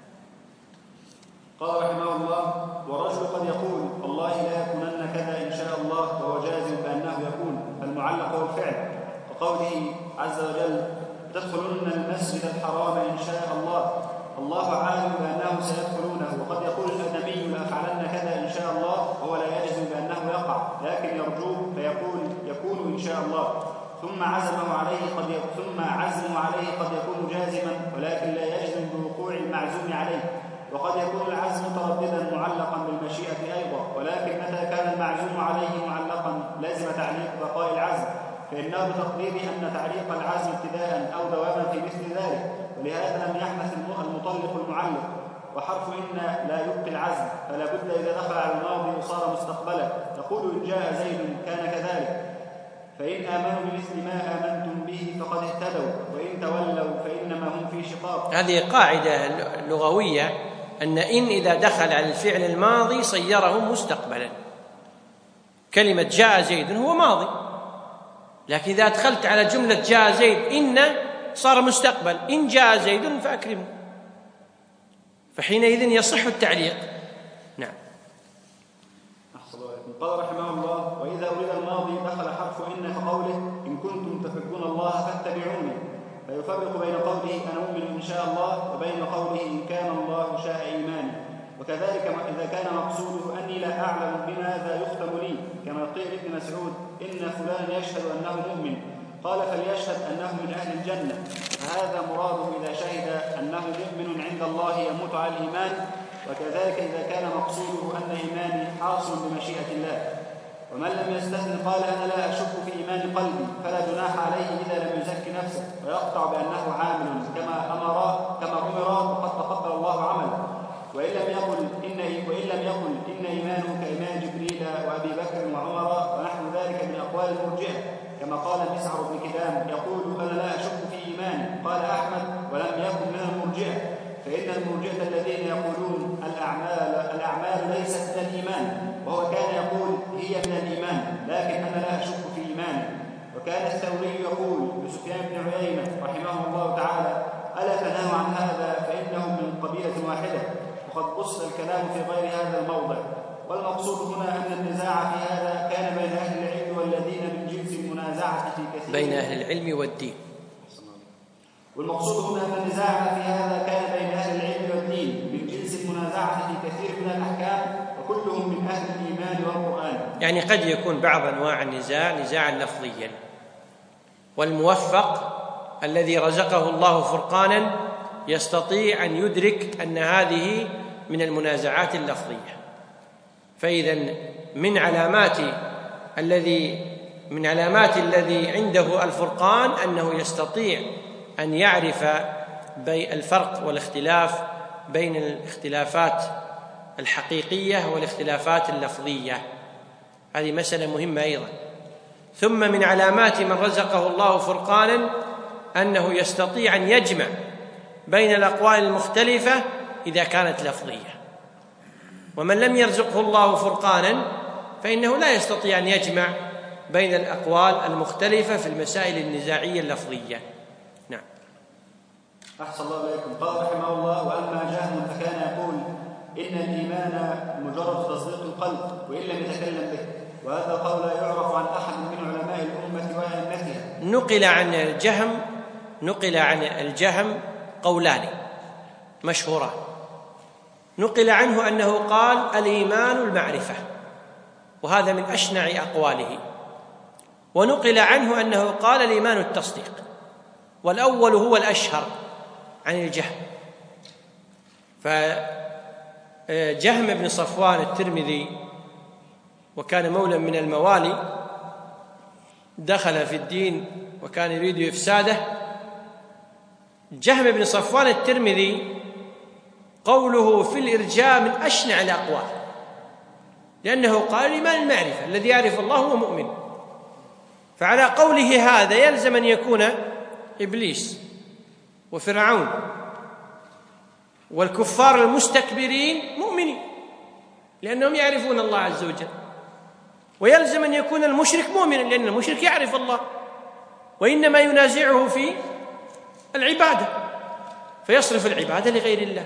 قال رحمه الله ورجل قد يقول والله لا يكونن كذا إن شاء الله وهو جازم بأنه يكون، فالمعلق هو الفعل، وقوله عز وجل تدخلن المسجد الحرام إن شاء الله عالم بأنه سيدخلونه. وقد يقول الآدمي لأفعلن كذا إن شاء الله وهو لا يجزم بأنه يقع، لكن يرجوه فيقول يكون إن شاء الله، ثم عزمه عليه قد يكون جازما ولكن لا يجزم بوقوع المعزوم عليه. وقد يكون العزم مترددا معلقا بالمشيئة أيضا، ولكن متى كان المعزوم عليه معلقا لازم تعليق بقاء العزم، فإنه بتقديره أن تعليق العزم ابتداء أو دواما في مثل ذلك، ولهذا لم يحدث المطلق المعلق. وحرف إن لا يبقي العزم، فلا بد إذا دخل على الماضي وصار مستقبلا تقول إن جاء زيد كان كذلك، فإن آمنوا بمثل ما آمنتم به فقد اهتدوا، وإن تولوا فإنما هم في شقاق. هذه قاعدة لغوية، أن إن إذا دخل على الفعل الماضي صيره مستقبلا. كلمة جاء زيد هو ماضي، لكن إذا أدخلت على جملة جاء زيد إن صار مستقبل، إن جاء زيد فأكرمه، فحينئذ يصح التعليق. نعم. أحسن الله. قال رحمه الله وإذا أريد الماضي دخل حرف إن كقوله إن كنتم تحبون الله فاتبعوني، فيفرق بين قوله أنا أؤمن إن شاء الله وبين قوله إن كان الله شاء إيماني، وكذلك إذا كان مقصوده أني لا أعلم بماذا يختم لي، كما قيل ابن مسعود إن فلانا يشهد أنه مؤمن، قال فليشهد أنه من أهل الجنة، فهذا مراده إذا شهد أنه مؤمن عند الله يموت على الإيمان. وكذلك إذا كان مقصوده أن إيماني حاصل بمشيئة الله. ومن لم يستثن قال أنا لا أشك في إيمان قلبي، فلا جناح عليه إذا لم يزكي نفسه ويقطع بأنه عامل كما أمر وقد تقبل الله عمله. وإن لم يقل إن إيمانه كإيمان جبريل وأبي بكر وعمر ونحو ذلك من أقوال المرجئة، كما قال مسعر بن كدام يقول أنا لا أشك في إيماني، قال أحمد ولم يكن من المرجئة، فإن المرجئة الذين يقولون الأعمال ليست من الإيمان، وهو كان يقول هي من الإيمان لكن أنا لا أشك في إيماني. وكان الثوري يقول لسفيان بن عيينة رحمه الله تعالى ألا تنهوا عن هذا فإنهم من قبيلة واحدة، وقد بسط الكلام في غير هذا الموضع. والمقصود هنا أن النزاع في هذا كان بين أهل العلم والذين من جنس المنازعة في كثير بين أهل العلم والدين. والمقصود هنا أن النزاع في هذا كان بين أهل العلم والدين من جنس المنازعة في كثير من الأحكام، وكلهم من أهل الإيمان والقرآن. يعني قد يكون بعض أنواع النزاع نزاعا لفظيا، والموفق الذي رزقه الله فرقانا يستطيع أن يدرك أن هذه من المنازعات اللفظية. فإذا من علامات الذي عنده الفرقان أنه يستطيع أن يعرف الفرق والاختلاف بين الاختلافات الحقيقية والاختلافات اللفظية. هذه مسألة مهمة أيضا. ثم من علامات من رزقه الله فرقانا أنه يستطيع أن يجمع بين الأقوال المختلفة إذا كانت لفظية. ومن لم يرزقه الله فرقانا فإنه لا يستطيع أن يجمع بين الأقوال المختلفة في المسائل النزاعية اللفظية. نعم. أحسن الله إليكم. قال رحمه الله وأما جهم فكان يقول إن الإيمان مجرد تصديق القلب وإن لم يتكلم به، وهذا قول لا يعرف عن أحد من علماء الأمة وأئمتها. نقل عن الجهم قولان مشهوران. نقل عنه أنه قال الإيمان المعرفة، وهذا من أشنع أقواله. ونقل عنه أنه قال الإيمان التصديق، والأول هو الأشهر عن الجهم. فجهم بن صفوان الترمذي وكان مولى من الموالي دخل في الدين وكان يريد إفساده. جهم بن صفوان الترمذي قوله في الإرجاء من أشنع الأقوال، لأنه قال الإيمان المعرفة، الذي يعرف الله هو مؤمن. فعلى قوله هذا يلزم أن يكون إبليس وفرعون والكفار المستكبرين مؤمنين، لأنهم يعرفون الله عز وجل. ويلزم أن يكون المشرك مؤمنا، لأن المشرك يعرف الله وإنما ينازعه في العبادة فيصرف العبادة لغير الله.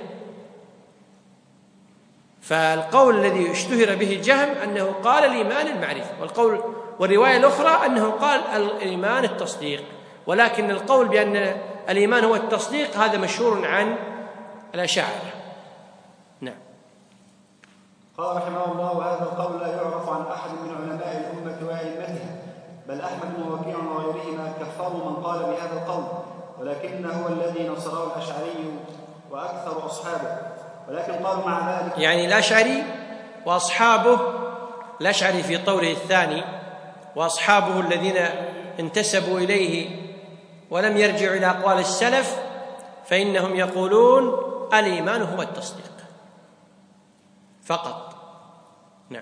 فالقول الذي اشتهر به جهم أنه قال الإيمان المعرفة، والرواية الأخرى أنه قال الإيمان التصديق. ولكن القول بأن الإيمان هو التصديق هذا مشهور عن الأشاعرة. نعم. قال رحمه الله وهذا القول لا يعرف عن أحد من علماء الأمة وأئمتها، بل أحمد بن وكيع وغيرهما كفروا من قال بهذا القول، ولكنه هو الذي نصره الأشعري وأكثر أصحابه. ولكن قالوا مع ذلك يعني الأشعري وأصحابه، الأشعري في طوره الثاني وأصحابه الذين انتسبوا إليه ولم يرجعوا إلى أقوال السلف، فإنهم يقولون الإيمان هو التصديق فقط. نعم.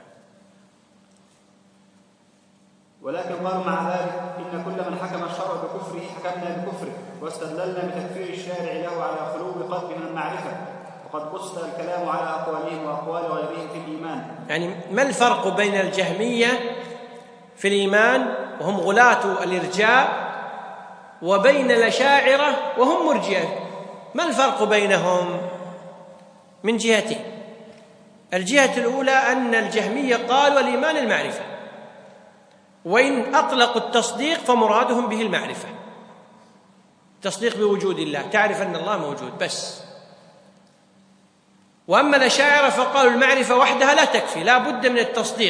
ولكن قالوا مع ذلك إن كل من حكم الشرع بكفره حكمنا بكفره، واستدللنا بتكفير الشارع له على خلو قلبه من المعرفة، وقد بسط الكلام على أقوالهم وأقوال غيرهم في الإيمان. يعني ما الفرق بين الجهمية في الإيمان وهم غلاة الإرجاء وبين الأشاعرة وهم مرجئة؟ ما الفرق بينهم؟ من جهتين. الجهة الأولى أن الجهمية قالوا الإيمان المعرفة، وإن أطلقوا التصديق فمرادهم به المعرفة، تصديق بوجود الله، تعرف أن الله موجود بس. وأما الأشاعرة فقالوا المعرفة وحدها لا تكفي، لا بد من التصديق.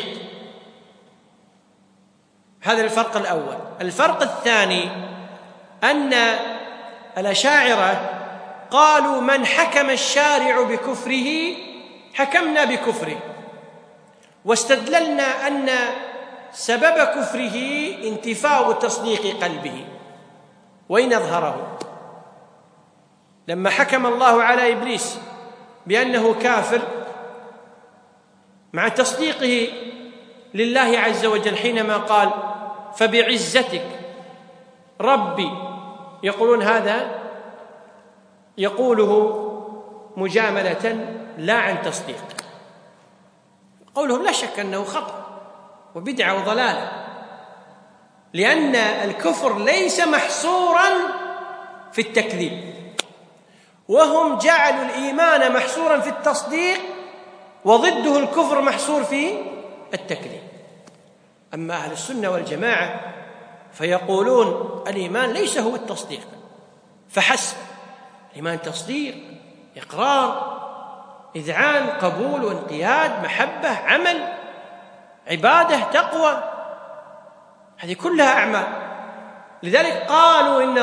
هذا الفرق الأول. الفرق الثاني أن الأشاعرة قالوا من حكم الشارع بكفره حكمنا بكفره، واستدللنا أن سبب كفره انتفاء تصديق قلبه وإن أظهره. لما حكم الله على إبليس بأنه كافر مع تصديقه لله عز وجل حينما قال فبعزتك ربي، يقولون هذا يقوله مجاملة لا عن تصديق. قولهم لا شك أنه خطأ وبدعة وضلالة، لأن الكفر ليس محصورا في التكذيب، وهم جعلوا الإيمان محصورا في التصديق وضده الكفر محصور في التكذيب. أما أهل السنة والجماعة فيقولون الإيمان ليس هو التصديق فحسب، الإيمان تصديق، إقرار، إذعان، قبول وانقياد، محبة، عمل، عبادة، تقوى، هذه كلها أعمال. لذلك قالوا إن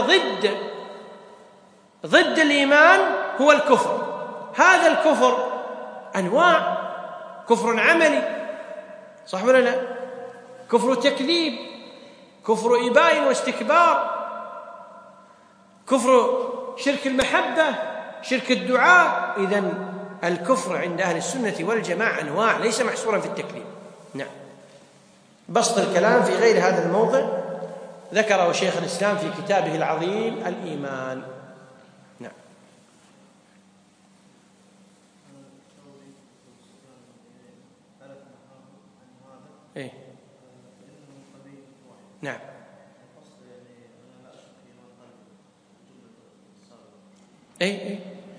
ضد الإيمان هو الكفر. هذا الكفر أنواع: كفر عملي، صح ولا لا؟ كفر تكذيب، كفر إباء واستكبار، كفر شرك المحبة، شرك الدعاء. إذن الكفر عند أهل السنة والجماعة أنواع، ليس محصورا في التكذيب. نعم. بسط الكلام في غير هذا الموضع ذكره شيخ الإسلام في كتابه العظيم الإيمان. نعم. إيه؟ نعم. إيه؟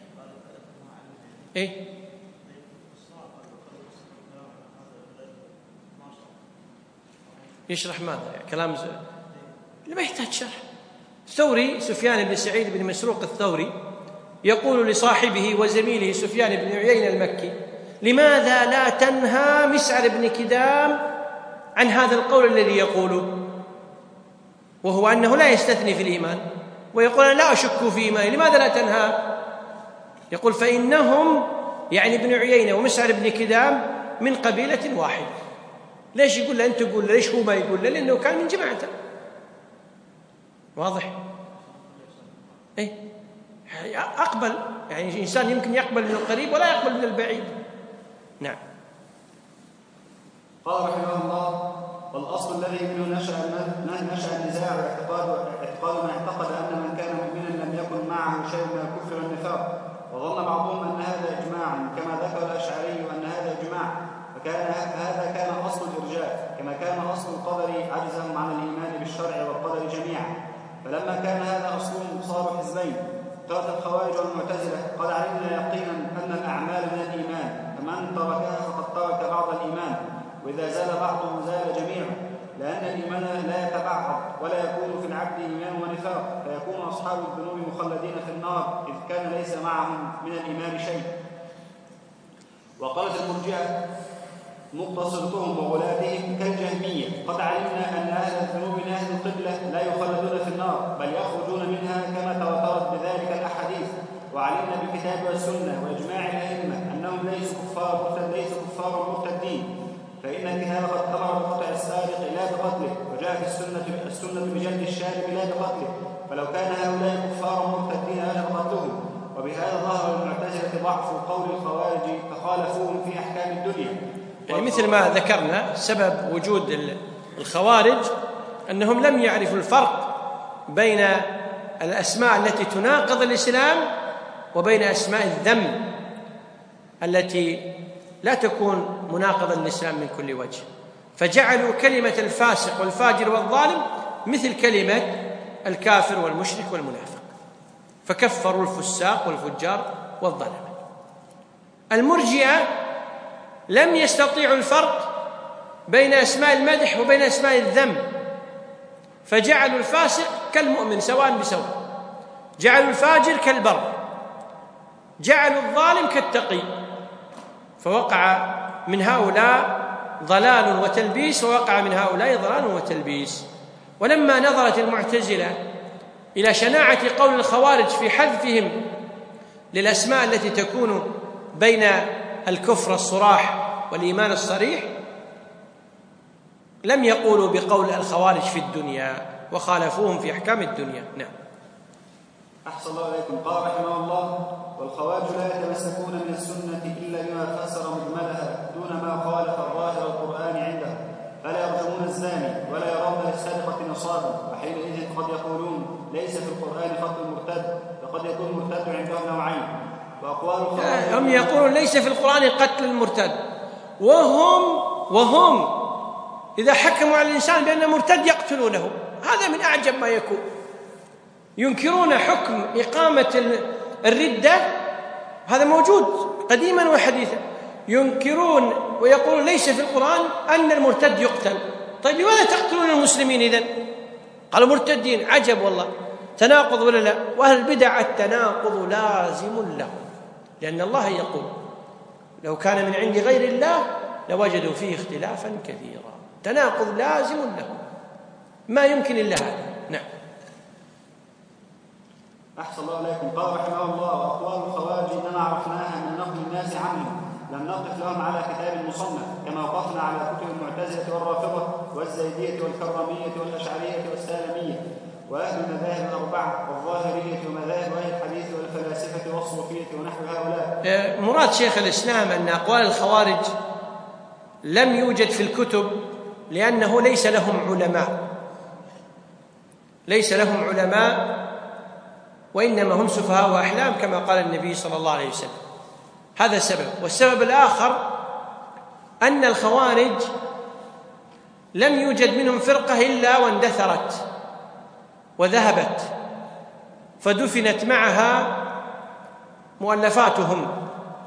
إيه؟ يشرح ماذا؟ كلام ما يحتاج شرح. الثوري سفيان بن سعيد بن مسروق الثوري يقول لصاحبه وزميله سفيان بن عيينة المكي: لماذا لا تنهى مسعر بن كدام عن هذا القول الذي يقوله، وهو أنه لا يستثني في الإيمان ويقول أنا لا أشك في إيمانه، لماذا لا تنهى؟ يقول فإنهم، يعني ابن عيينة ومسعر بن كدام، من قبيلة واحدة. ليش يقول له أنت تقول له؟ ليش هو ما يقول له؟ لأنه كان من جماعته. واضح؟ إيه؟ أقبل، يعني الإنسان يمكن يقبل من القريب ولا يقبل من البعيد. نعم. قال رحمه الله: والأصل الذي منه نشأ النزاع واعتقاد من اعتقد أن من كان مؤمنا لم يكن معه شيء من الكفر والنفاق، وظن بعضهم أن هذا إجماعا كما ذكر الأشعري أن هذا إجماع، هذا كان أصل الإرجاء، كما كان أصل القدر عجزهم عن الإيمان بالشرع والقدر جميعا. فلما كان هذا أصلهم صاروا حزبين، قالت الخوارج والمعتزلة: قد علمنا يقينا أن الأعمال من الإيمان، فمن تركها فقد ترك بعض الإيمان، وإذا زال بعضه زال جميعه، لأن الإيمان لا يتبعض ولا يكون في العبد إيمان ونفاق، فيكون أصحاب الذنوب مخلدين في النار إذ كان ليس معهم من الإيمان شيء. وقالت المرجئة مقتصرتهم وغلاتهم كالجهمية: قد علمنا أن أهل الذنوب من أهل القبلة لا يخلدون في النار بل يخرجون منها كما تواترت بذلك الأحاديث، وعلمنا بالكتاب والسنة وإجماع الأئمة أنهم ليسوا كفار مرتدين، فإن الكتاب قد أمر بقطع السارق لا بقتله، وجاء في السنة بجلد الشارب لا بقتله، فلو كان هؤلاء كفار مرتدين وجب قتلهم. وبهذا ظهر المعتزلة ضعف قول الخوارج فخالفوهم في أحكام الدنيا. يعني مثل ما ذكرنا سبب وجود الخوارج أنهم لم يعرفوا الفرق بين الأسماء التي تناقض الإسلام وبين أسماء الذم التي لا تكون مناقضة للإسلام من كل وجه، فجعلوا كلمة الفاسق والفاجر والظالم مثل كلمة الكافر والمشرك والمنافق، فكفروا الفساق والفجار والظلمة. المرجئة لم يستطيعوا الفرق بين أسماء المدح وبين أسماء الذم، فجعلوا الفاسق كالمؤمن سواء بسواء، جعلوا الفاجر كالبر، جعلوا الظالم كالتقي، فوقع من هؤلاء ضلال وتلبيس، ووقع من هؤلاء ضلال وتلبيس. ولما نظرت المعتزلة إلى شناعة قول الخوارج في حذفهم للأسماء التي تكون بين الكفر الصراح والإيمان الصريح، لم يقولوا بقول الخوارج في الدنيا، وخالفوهم في أحكام الدنيا. نعم. أحسن الله إليكم. قال رحمه الله: والخوارج لا يتمسكون من السنة إلا بما فسر مجملها دون ما خالف ظاهر القرآن عندهم، فلا يرجمون الزاني ولا يرون للسارقة نصابا، وحينئذ قد يقولون ليس في القرآن قتل المرتد، فقد يكون المرتد عندهم نوعين. وأقوال الخوارج هم يقولون ليس في القرآن قتل المرتد، وهم إذا حكموا على الإنسان بأنه مرتد يقتلونه. هذا من أعجب ما يكون. ينكرون حكم إقامة الردة، هذا موجود قديما وحديثا، ينكرون ويقولون ليس في القرآن أن المرتد يقتل. طيب لماذا تقتلون المسلمين إذن؟ قالوا مرتدين. عجب والله، تناقض ولا لا؟ وأهل البدع التناقض لازم لهم، لأن الله يقول لو كان من عند غير الله لوجدوا فيه اختلافا كثيرا. تناقض لازم لهم، ما يمكن إلا هذا. نعم. أحسن الله إليكم. قال رحمه الله: وأقوال الخوارج إنما عرفناها من نقل الناس عنهم، لم نقف لهم على كتاب مصنف، كما وقفنا على كتب المعتزلة والرافضة والزيدية والكرامية والأشعرية والسالمية وأهل المذاهب الأربعة والظاهرية ومذاهب أهل الحديث والفلاسفة والصوفية ونحو هؤلاء. مراد شيخ الإسلام أن أقوال الخوارج لم يوجد في الكتب لأنه ليس لهم علماء، وإنما هم سفهاء وأحلام كما قال النبي صلى الله عليه وسلم. هذا سبب. والسبب الآخر أن الخوارج لم يوجد منهم فرقة إلا واندثرت وذهبت، فدفنت معها مؤلفاتهم،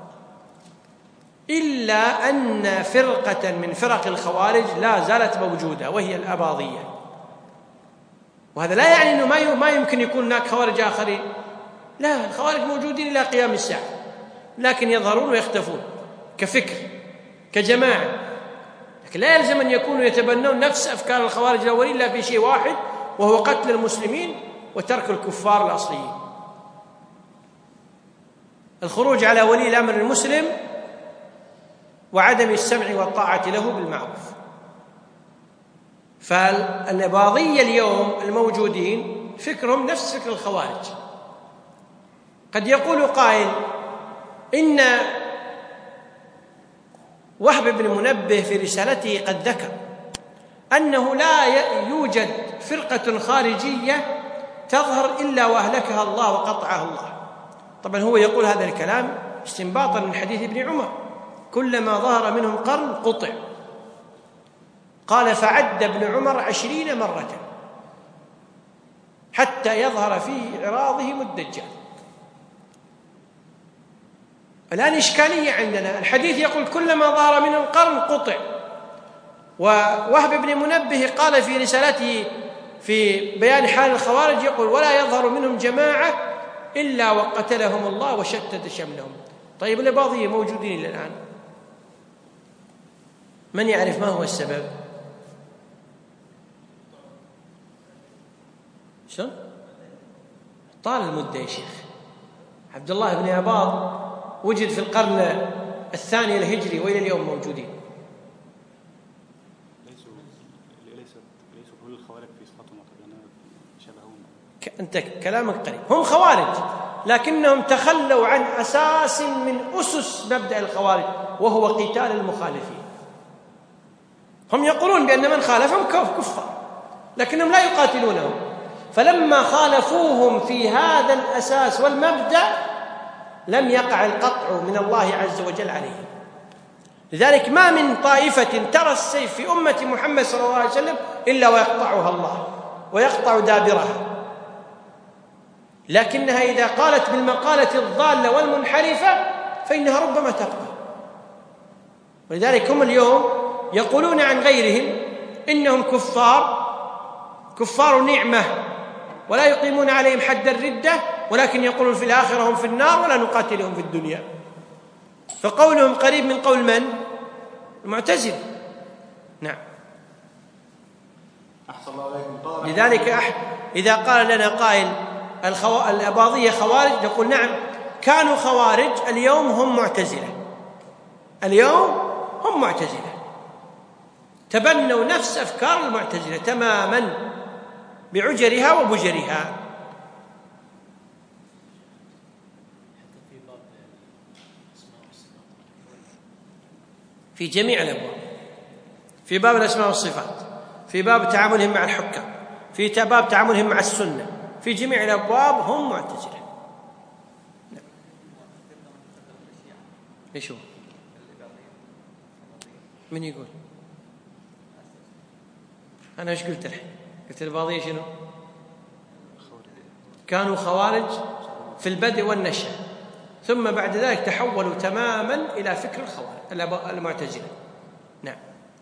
إلا أن فرقة من فرق الخوارج لا زالت موجودة، وهي الأباضية. وهذا لا يعني أنه ما يمكن يكون هناك خوارج آخرين، لا، الخوارج موجودين إلى قيام الساعة، لكن يظهرون ويختفون كفكر كجماعة، لكن لا يلزم أن يكونوا يتبنون نفس أفكار الخوارج الأولين، إلا في شيء واحد، وهو قتل المسلمين وترك الكفار الأصليين. الخروج على ولي الأمر المسلم وعدم السمع والطاعة له بالمعروف. فالإباضية اليوم الموجودين فكرهم نفس فكر الخوارج. قد يقول قائل إن وهب بن منبه في رسالته قد ذكر أنه لا يوجد فرقة خارجية تظهر إلا وأهلكها الله وقطعها الله. طبعا هو يقول هذا الكلام استنباطا من حديث ابن عمر: كلما ظهر منهم قرن قطع. قال: فعد ابن عمر 20 مرة حتى يظهر في إعراضهم الدجال. الآن إشكالية عندنا، الحديث يقول كلما ظهر منهم قرن قطع، ووهب بن منبه قال في رسالته في بيان حال الخوارج يقول: ولا يظهر منهم جماعة إلا وقتلهم الله وشتت شملهم. طيب الإباضية موجودين إلى الآن، من يعرف ما هو السبب؟ شلون؟ طال المدة يا شيخ. عبد الله بن أباض وجد في القرن الثاني الهجري وإلى اليوم موجودين. ليسوا كل الخوارج في صفاتهم شبهون. أنت كلامك قريب. هم خوارج لكنهم تخلوا عن أساس من أسس مبدأ الخوارج، وهو قتال المخالفين. هم يقولون بأن من خالفهم كفار، لكنهم لا يقاتلونهم. فلما خالفوهم في هذا الأساس والمبدأ لم يقع القطع من الله عز وجل عليهم. لذلك ما من طائفة ترى السيف في أمة محمد صلى الله عليه وسلم إلا ويقطعها الله ويقطع دابرها، لكنها إذا قالت بالمقالة الضالة والمنحرفة فإنها ربما تقع. ولذلك هم اليوم يقولون عن غيرهم إنهم كفار نعمة، ولا يقيمون عليهم حد الردة، ولكن يقولون في الآخرة هم في النار ولا نقاتلهم في الدنيا. فقولهم قريب من قول من؟ المعتزلة. نعم. أحسن الله عليكم. لذلك إذا قال لنا قائل الأباضية خوارج نقول نعم، كانوا خوارج، اليوم هم معتزلة، اليوم هم معتزلة، تبنوا نفس أفكار المعتزلة تماما بعجرها وبجرها. في جميع الأبواب، في باب الأسماء والصفات، في باب تعاملهم مع الحكام، في باب تعاملهم مع السنة، في جميع الأبواب هم معتزلة. نعم. إيش هو؟ من يقول؟ أنا إيش قلت الحين؟ قلت الباضية شنو؟ كانوا خوارج في البدء والنشأ، ثم بعد ذلك تحولوا تماما إلى فكر الخوارج المعتزلة. نعم.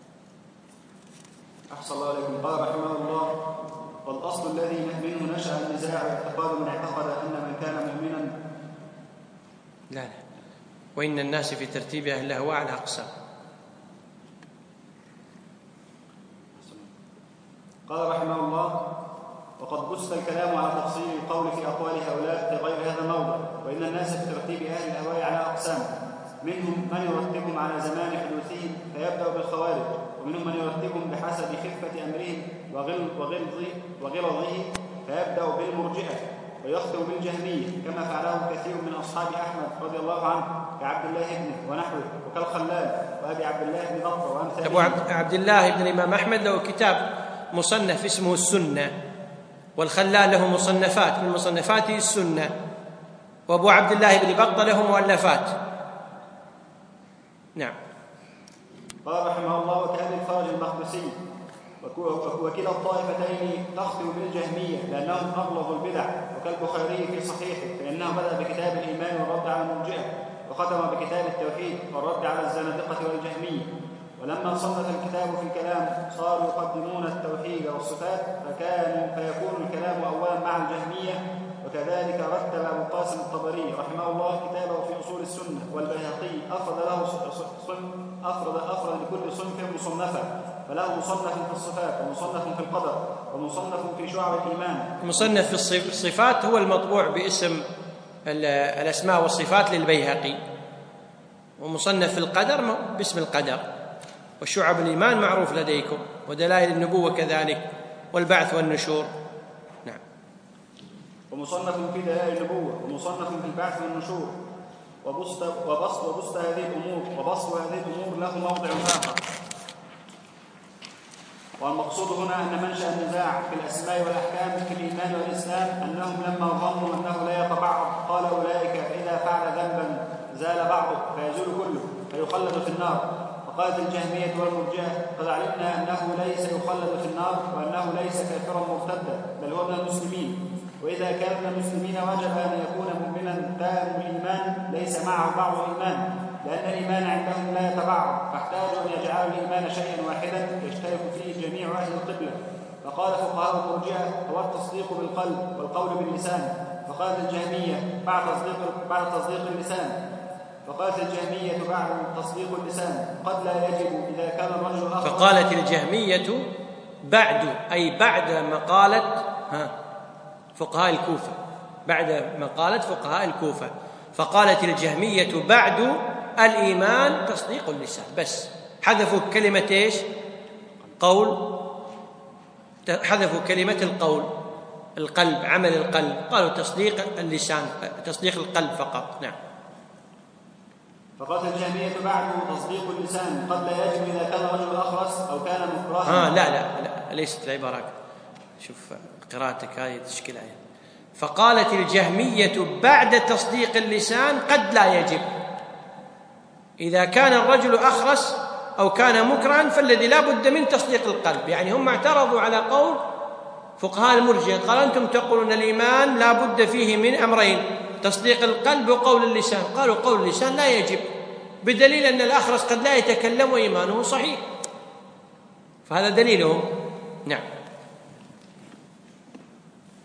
أحسن الله عليكم. قال رحمه الله: والأصل الذي منه نشأ النزاع واعتقاد من اعتقد أن من كان مؤمنا. لا، وإن الناس في ترتيب أهل الأهواء على أقسام. قال رحمه الله: وقد بسط الكلام على تفصيل القول في أقوال هؤلاء في غير هذا الموضع، وإن الناس في ترتيب أهل الأهواء على أقسام، منهم من يرتبهم على زمان حدوثهم فيبدأ بالخوارج، ومنهم من يرتبهم بحسب خفة أمرهم وغلظه فيبدأ بالمرجئة، ويختم بالجهمية كما فعله كثير من أصحاب أحمد رضي الله عنه كعبد الله ابنه ونحوه، وكالخلال وأبي عبد الله بن بطة وأمثاله. أبو عبد الله بن الإمام أحمد له كتاب مصنف اسمه السنة، والخلال له مصنفات من مصنفاته السنة، وأبو عبد الله بن بطة له مؤلفات. نعم. قال رحمه الله: وكأبي الفرج المقدسي، وكلا الطائفتين تختم بالجهمية لأنهم أغلظوا البدع، وكالبخاري في صحيحه فإنه بدأ بكتاب الإيمان والرد على المرجئة، وختم بكتاب التوحيد والرد على الزنادقة والجهمية. ولما صنف الكتاب في الكلام صاروا يقدمون التوحيد والصفات فيكون الكلام أولا مع الجهمية. وكذلك رتب أبو القاسم الطبري رحمه الله كتابه في أصول السنة، والبيهقي أفرد لكل صنف مصنفا، فله مصنف في الصفات ومصنف في القدر ومصنف في شعب الإيمان. المصنف في الصفات هو المطبوع باسم الأسماء والصفات للبيهقي، ومصنف في القدر باسم القدر، وشعب الإيمان معروف لديكم، ودلائل النبوة كذلك، والبعث والنشور. نعم. ومصنف في دلائل النبوة، ومصنف في البعث والنشور، وبسط هذه الأمور له موضع آخر. والمقصود هنا أن منشأ النزاع في الأسماء والأحكام في الإيمان والإسلام أنهم لما ظنوا أنه لا يتبعض قال أولئك إذا فعل ذنبا زال بعضه فيزول كله فيخلد في النار. فقالت الجهمية والمرجئة: قد علمنا أنه ليس يخلد في النار، وأنه ليس كافرا مرتدا، بل هو من المسلمين، وإذا كان من المسلمين وجب أن يكون مؤمنا تام الإيمان ليس معه بعض الإيمان، لأن الإيمان عندهم لا يتبعض، فاحتاجوا أن يجعلوا الإيمان شيئا واحدا يشترك فيه جميع أهل القبلة. فقال فقهاء المرجئة: هو التصديق بالقلب والقول باللسان. فقالت الجهمية: بعد تصديق اللسان. فقالت الجهمية: بعد تصديق اللسان قد لا يجب إذا كان الرجل أخر. فقالت الجهمية بعد، أي بعد مقالة فقهاء الكوفة، بعد مقالة فقهاء الكوفة. فقالت الجهمية بعد الإيمان تصديق اللسان، بس حذفوا كلمة إيش؟ قول، حذفوا كلمة القول، القلب، عمل القلب، قالوا تصديق اللسان، تصديق القلب فقط. نعم. فقالت الجهمية بعد تصديق اللسان قد لا يجب إذا كان رجل أخرس أو كان مكرها. لا ليست العبارة. شوف قراءتك هذه تشكل آية. فقالت الجهمية بعد تصديق اللسان قد لا يجب إذا كان الرجل أخرس أو كان مكرها، فالذي لا بد من تصديق القلب. يعني هم اعترضوا على قول فقهاء المرجئة، قال أنتم تقولون الإيمان لا بد فيه من أمرين، تصديق القلب وقول اللسان. قالوا قول اللسان لا يجب، بدليل أن الأخرس قد لا يتكلم وإيمانه صحيح، فهذا دليلهم. نعم.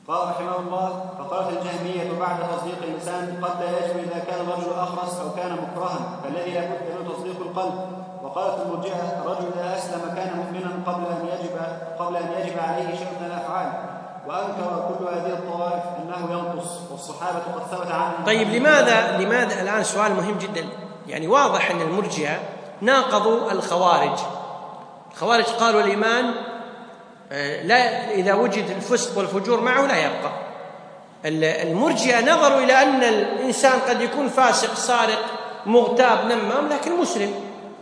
قال رحمه الله: فقالت الجهمية بعد تصديق اللسان: قد لا يجب إذا كان الرجل أخرس أو كان مكرها، فالذي لا بد منه تصديق القلب. وقالت المرجئة: الرجل إذا أسلم كان مؤمنا قبل أن يجب عليه شيء من الأفعال. وأنكر كل هذه الطوائف أنه ينقص، والصحابة قد ثبت عنهم. طيب لماذا الآن سؤال مهم جدا، يعني واضح أن المرجئة ناقضوا الخوارج. الخوارج قالوا الإيمان لا، إذا وجد الفسق والفجور معه لا يبقى. المرجئة نظروا إلى أن الإنسان قد يكون فاسق سارق مغتاب نمام لكن مسلم.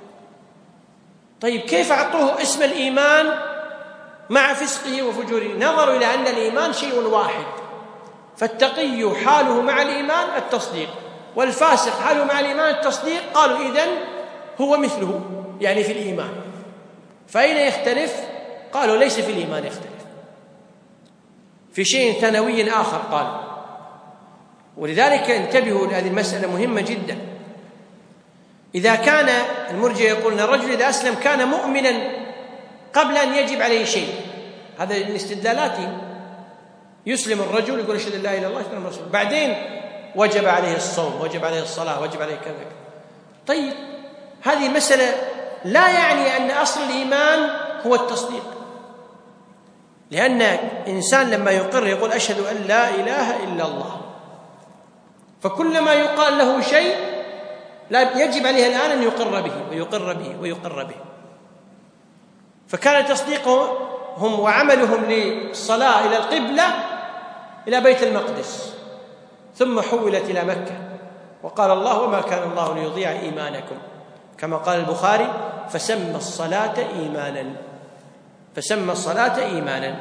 طيب كيف أعطوه اسم الإيمان مع فسقه وفجوره؟ نظروا إلى أن الإيمان شيء واحد، فالتقي حاله مع الإيمان التصديق، والفاسق حاله مع الإيمان التصديق. قالوا إذن هو مثله، يعني في الإيمان. فأين يختلف؟ قالوا ليس في الإيمان يختلف، في شيء ثانوي آخر قالوا. ولذلك انتبهوا لهذه المسألة مهمة جدا. إذا كان المرجئة يقولون الرجل إذا أسلم كان مؤمنا قبل أن يجب عليه شيء، هذا من استدلالاتهم. يسلم الرجل يقول أشهد أن لا إله إلا الله وأشهد أن رسول الله، بعدين وجب عليه الصوم، وجب عليه الصلاة، وجب عليه كذا. طيب هذه مسألة لا يعني أن أصل الإيمان هو التصديق، لأن إنسان لما يقر يقول أشهد أن لا إله إلا الله، فكلما يقال له شيء لا يجب عليه الآن أن يقر به ويقر به ويقر به. فكان تصديقهم وعملهم للصلاة إلى القبلة إلى بيت المقدس، ثم حولت إلى مكة، وقال الله: وما كان الله ليضيع إيمانكم، كما قال البخاري: فسمى الصلاة إيمانا، فسمى الصلاة إيمانا.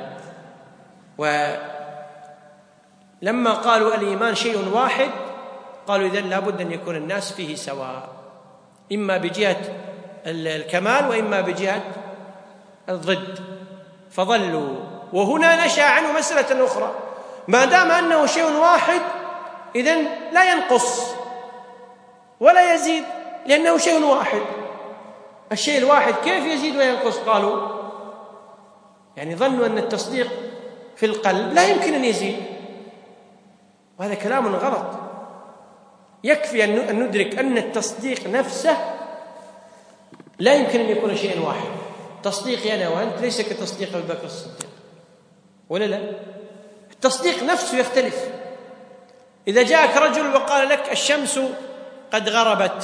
ولما قالوا الإيمان شيء واحد قالوا إذن لا بد أن يكون الناس فيه سواء، إما بجهة الكمال وإما بجهة الضد، فضلوا. وهنا نشأ عنه مسألة أخرى: ما دام أنه شيء واحد إذن لا ينقص ولا يزيد، لأنه شيء واحد. الشيء الواحد كيف يزيد وينقص؟ قالوا يعني ظنوا أن التصديق في القلب لا يمكن أن يزيد، وهذا كلام غلط. يكفي أن ندرك أن التصديق نفسه لا يمكن أن يكون شيئا واحد. تصديقي أنا وأنت ليس كتصديق أبي بكر الصديق، ولا لا؟ التصديق نفسه يختلف. إذا جاءك رجل وقال لك الشمس قد غربت،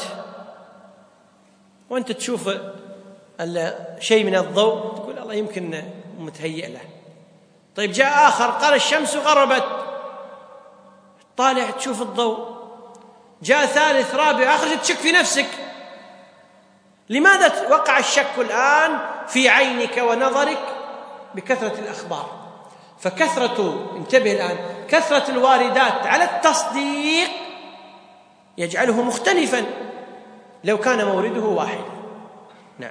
وأنت تشوف شيء من الضوء تقول الله يمكن متهيئ له. طيب جاء آخر قال الشمس غربت، طالع تشوف الضوء. جاء ثالث رابع آخر تشك في نفسك. لماذا وقع الشك الآن في عينك ونظرك؟ بكثرة الأخبار. فكثرة، انتبه الآن، كثرة الواردات على التصديق يجعله مختلفا لو كان مورده واحد. نعم.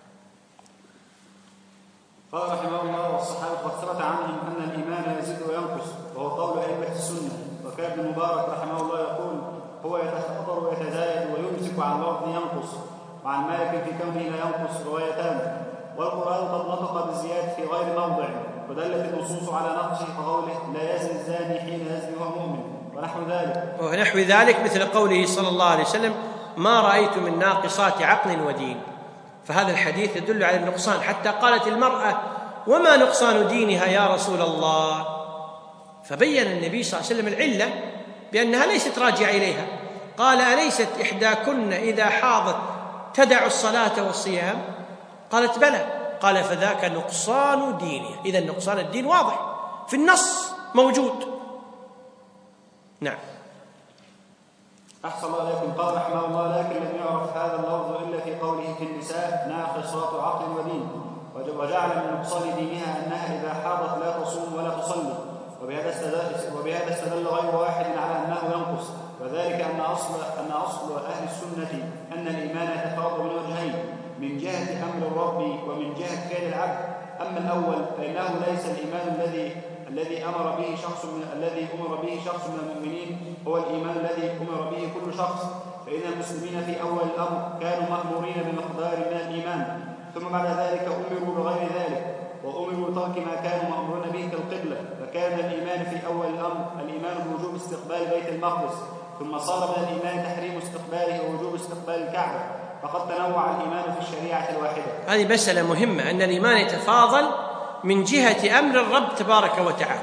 قال رحمه الله: والصحابة قد ثبت عنهم أن الإيمان يزيد وينقص، وهو قول أئمة السنة. وكان ابن مبارك رحمه الله يقول: هو يتفاضل ويتزايد ويمسك عن لفظ ينقص، وعن مالك في كونه لا ينقص روايتان. والقرآن قد نطق بالزيادة في غير موضع، ودلت النصوص على نقصه كقوله: لا يزني الزاني حين يزني وهو مؤمن، ونحو ذلك مثل قوله صلى الله عليه وسلم: ما رأيت من ناقصات عقل ودين. فهذا الحديث يدل على النقصان، حتى قالت المرأة: وما نقصان دينها يا رسول الله؟ فبين النبي صلى الله عليه وسلم العلة بأنها ليست راجعة إليها. قال: أليست إحداكن إذا حاضت تدع الصلاة والصيام؟ قالت: بلى. قال: فذاك نقصان دينها. إذن نقصان الدين واضح في النص موجود. نعم. أحسن الله إليكم. قال رحمه الله: لكن لم يعرف هذا اللفظ إلا في قوله في النساء: ناقصات عقل ودين، وجعل من نقصان دينها أنها إذا حاضت لا تصوم ولا تصلي. وبهذا استدل غير واحد على أنه ينقص، وذلك أن أصل أهل السنة أن الإيمان يتفاوت من وجهين: من جهة أمر الرب ومن جهة فعل العبد. أما الأول فإنه ليس الإيمان الذي أمر به شخص من المؤمنين هو الإيمان الذي أمر به كل شخص، فإن المسلمين في أول الأمر كانوا مأمورين بمقدار من الإيمان، ثم بعد ذلك أمروا بغير ذلك. وأمروا بترك ما كانوا مأمورون به كالقبلة، فكان الإيمان في أول الأمر الإيمان بوجوب استقبال بيت المقدس، ثم صار من الإيمان تحريم استقباله ووجوب استقبال الكعبة، فقد تنوع الإيمان في الشريعة الواحدة. هذه مسألة مهمة، أن الإيمان يتفاضل من جهة أمر الرب تبارك وتعالى.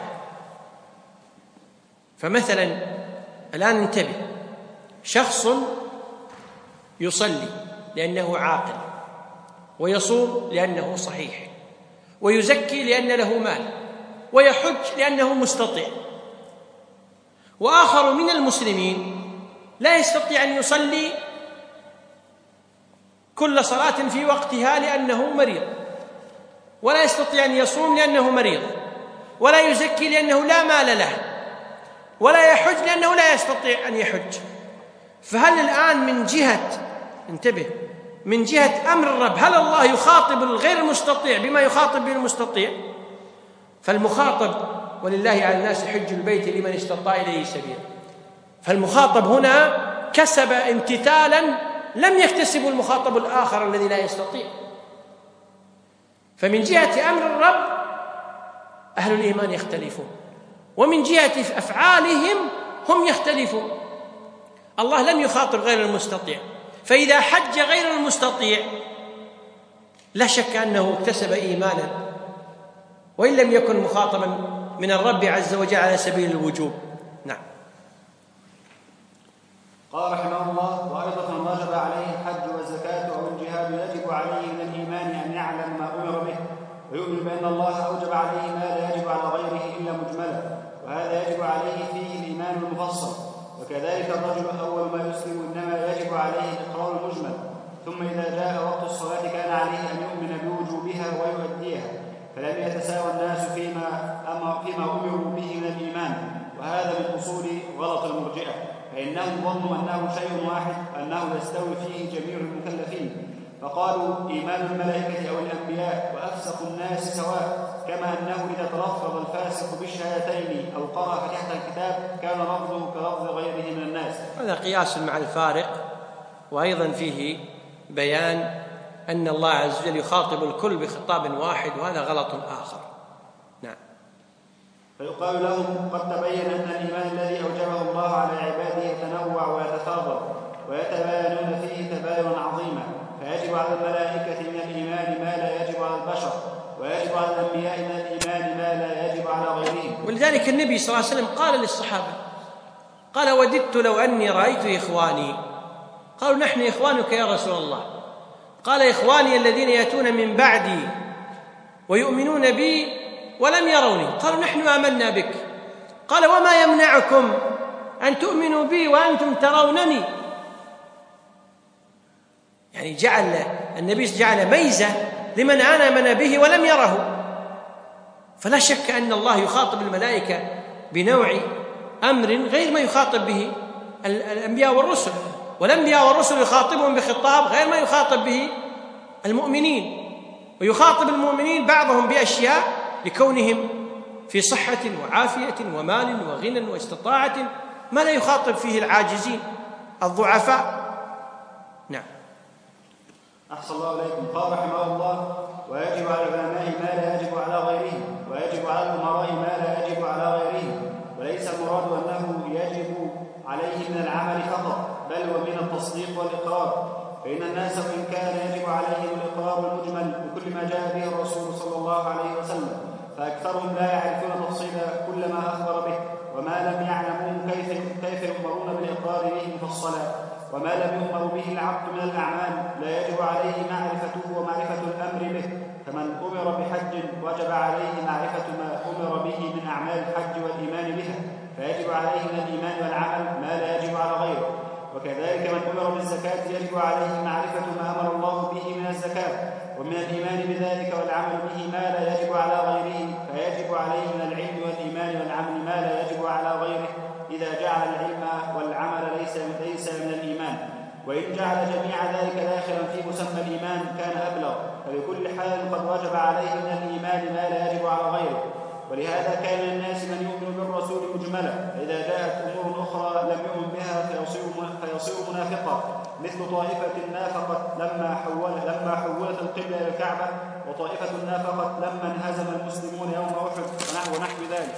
فمثلا الآن انتبه، شخص يصلي لأنه عاقل، ويصوم لأنه صحيح، ويزكي لأن له مال، ويحج لأنه مستطيع، وآخر من المسلمين لا يستطيع أن يصلي كل صلاة في وقتها لأنه مريض، ولا يستطيع أن يصوم لأنه مريض، ولا يزكي لأنه لا مال له، ولا يحج لأنه لا يستطيع أن يحج. فهل الآن من جهة، انتبه، من جهة أمر الرب هل الله يخاطب الغير المستطيع بما يخاطب به المستطيع؟ فالمخاطب ولله على الناس حج البيت لمن استطاع إليه سبيلا، فالمخاطب هنا كسب امتثالا لم يكتسبه المخاطب الآخر الذي لا يستطيع. فمن جهة أمر الرب أهل الإيمان يختلفون، ومن جهة أفعالهم هم يختلفون. الله لم يخاطب غير المستطيع، فإذا حج غير المستطيع لا شك أنه اكتسب إيمانا وإن لم يكن مخاطبا من الرب عز وجل على سبيل الوجوب. نعم. قال رحمه الله: وأيضا من وجب عليه الحج والزكاة أو الجهاد يجب عليه من الإيمان أن يعلم ما أمر به، ويؤمن بأن الله أوجب عليه ما لا يجب على غيره إلا مجملا، وهذا يجب عليه فيه الإيمان المفصل. وكذلك الرجل أول ما يسلم إنما يجب عليه الإقرار المجمل، ثم إذا جاء وقت الصلاة كان عليه أن يؤمن بوجوبها ويؤديها، فلم يتساوى الناس فيما أمروا به من الإيمان، وهذا من أصول غلط المرجئة، فإنهم ظنوا أنه شيء واحد، أنه يستوي فيه جميع المكلفين، فقالوا إيمان الملائكة أو الأنبياء وأفسق الناس سواء، كما أنه إذا تلفظ الفاسق بالشهادتين أو قرأ فاتحة الكتاب كان لفظه كلفظ غيره من الناس. هذا قياس مع الفارق، وأيضا فيه بيان أن الله عز وجل يخاطب الكل بخطاب واحد، وهذا غلط آخر. نعم. فيقال لهم: قد تبين أن الإيمان الذي أوجبه الله على عباده يتنوع ويتفاضل ويتباينون فيه تباينا عظيما، فيجب على الملائكة من الإيمان ما لا يجب على البشر، ويجب على الأنبياء من الإيمان ما لا يجب على غيرهم. ولذلك النبي صلى الله عليه وسلم قال للصحابة، قال: وددت لو أني رأيت إخواني. قالوا: نحن إخوانك يا رسول الله. قال: إخواني الذين يأتون من بعدي ويؤمنون بي ولم يروني. قالوا: نحن آمنا بك. قال: وما يمنعكم أن تؤمنوا بي وأنتم ترونني؟ يعني النبي جعل ميزة لمن آمن به ولم يره. فلا شك أن الله يخاطب الملائكة بنوع أمر غير ما يخاطب به الأنبياء والرسل، والأنبياء والرسل يخاطبهم بخطاب غير ما يخاطب به المؤمنين، ويخاطب المؤمنين بعضهم بأشياء لكونهم في صحة وعافية ومال وغنى واستطاعة ما لا يخاطب فيه العاجزين الضعفاء. نعم. أحسن الله إليكم. قال رحمه الله: ويجب على العلماء ما لا يجب على غيرهم، ويجب على الأمراء ما لا يجب على غيرهم، وليس المراد أنه يجب عليه من العمل فقط، بل ومن التصديق والإقرار، فإن الناس وإن كان يجب عليهم الإقرار المجمل بكل ما جاء به الرسول صلى الله عليه وسلم، فأكثرهم لا يعرفون تفصيل كل ما أخبر به، وما لم يعلموا كيف يؤمرون بالإقرار به مفصلا، وما لم يؤمر به العبد من الأعمال لا يجب عليه معرفته ومعرفة الأمر به، فمن أمر بحج وجب عليه معرفة ما أمر به من أعمال الحج والإيمان بها، فيجب عليه من الإيمان والعمل ما لا يجب على غيره. وكذلك من أمر بالزكاة يجب عليه معرفة ما أمر الله به من الزكاة، ومن الإيمان بذلك والعمل به ما لا يجب على غيره، فيجب عليه من العلم والإيمان والعمل ما لا يجب على غيره، إذا جعل العلم والعمل ليس من الإيمان، وإن جعل جميع ذلك داخلا في مسمى الإيمان كان أبلغ، فبكل حال قد وجب عليه من الإيمان ما لا يجب على غيره. ولهذا كان الناس من يؤمن بالرسول مجملا، فإذا جاءت أمور أخرى لم يؤمن بها فيصير منافقا، مثل طائفة نافقت لما حولت القبلة إلى الكعبة وطائفة نافقت لما انهزم المسلمون يوم أحد ونحو ذلك.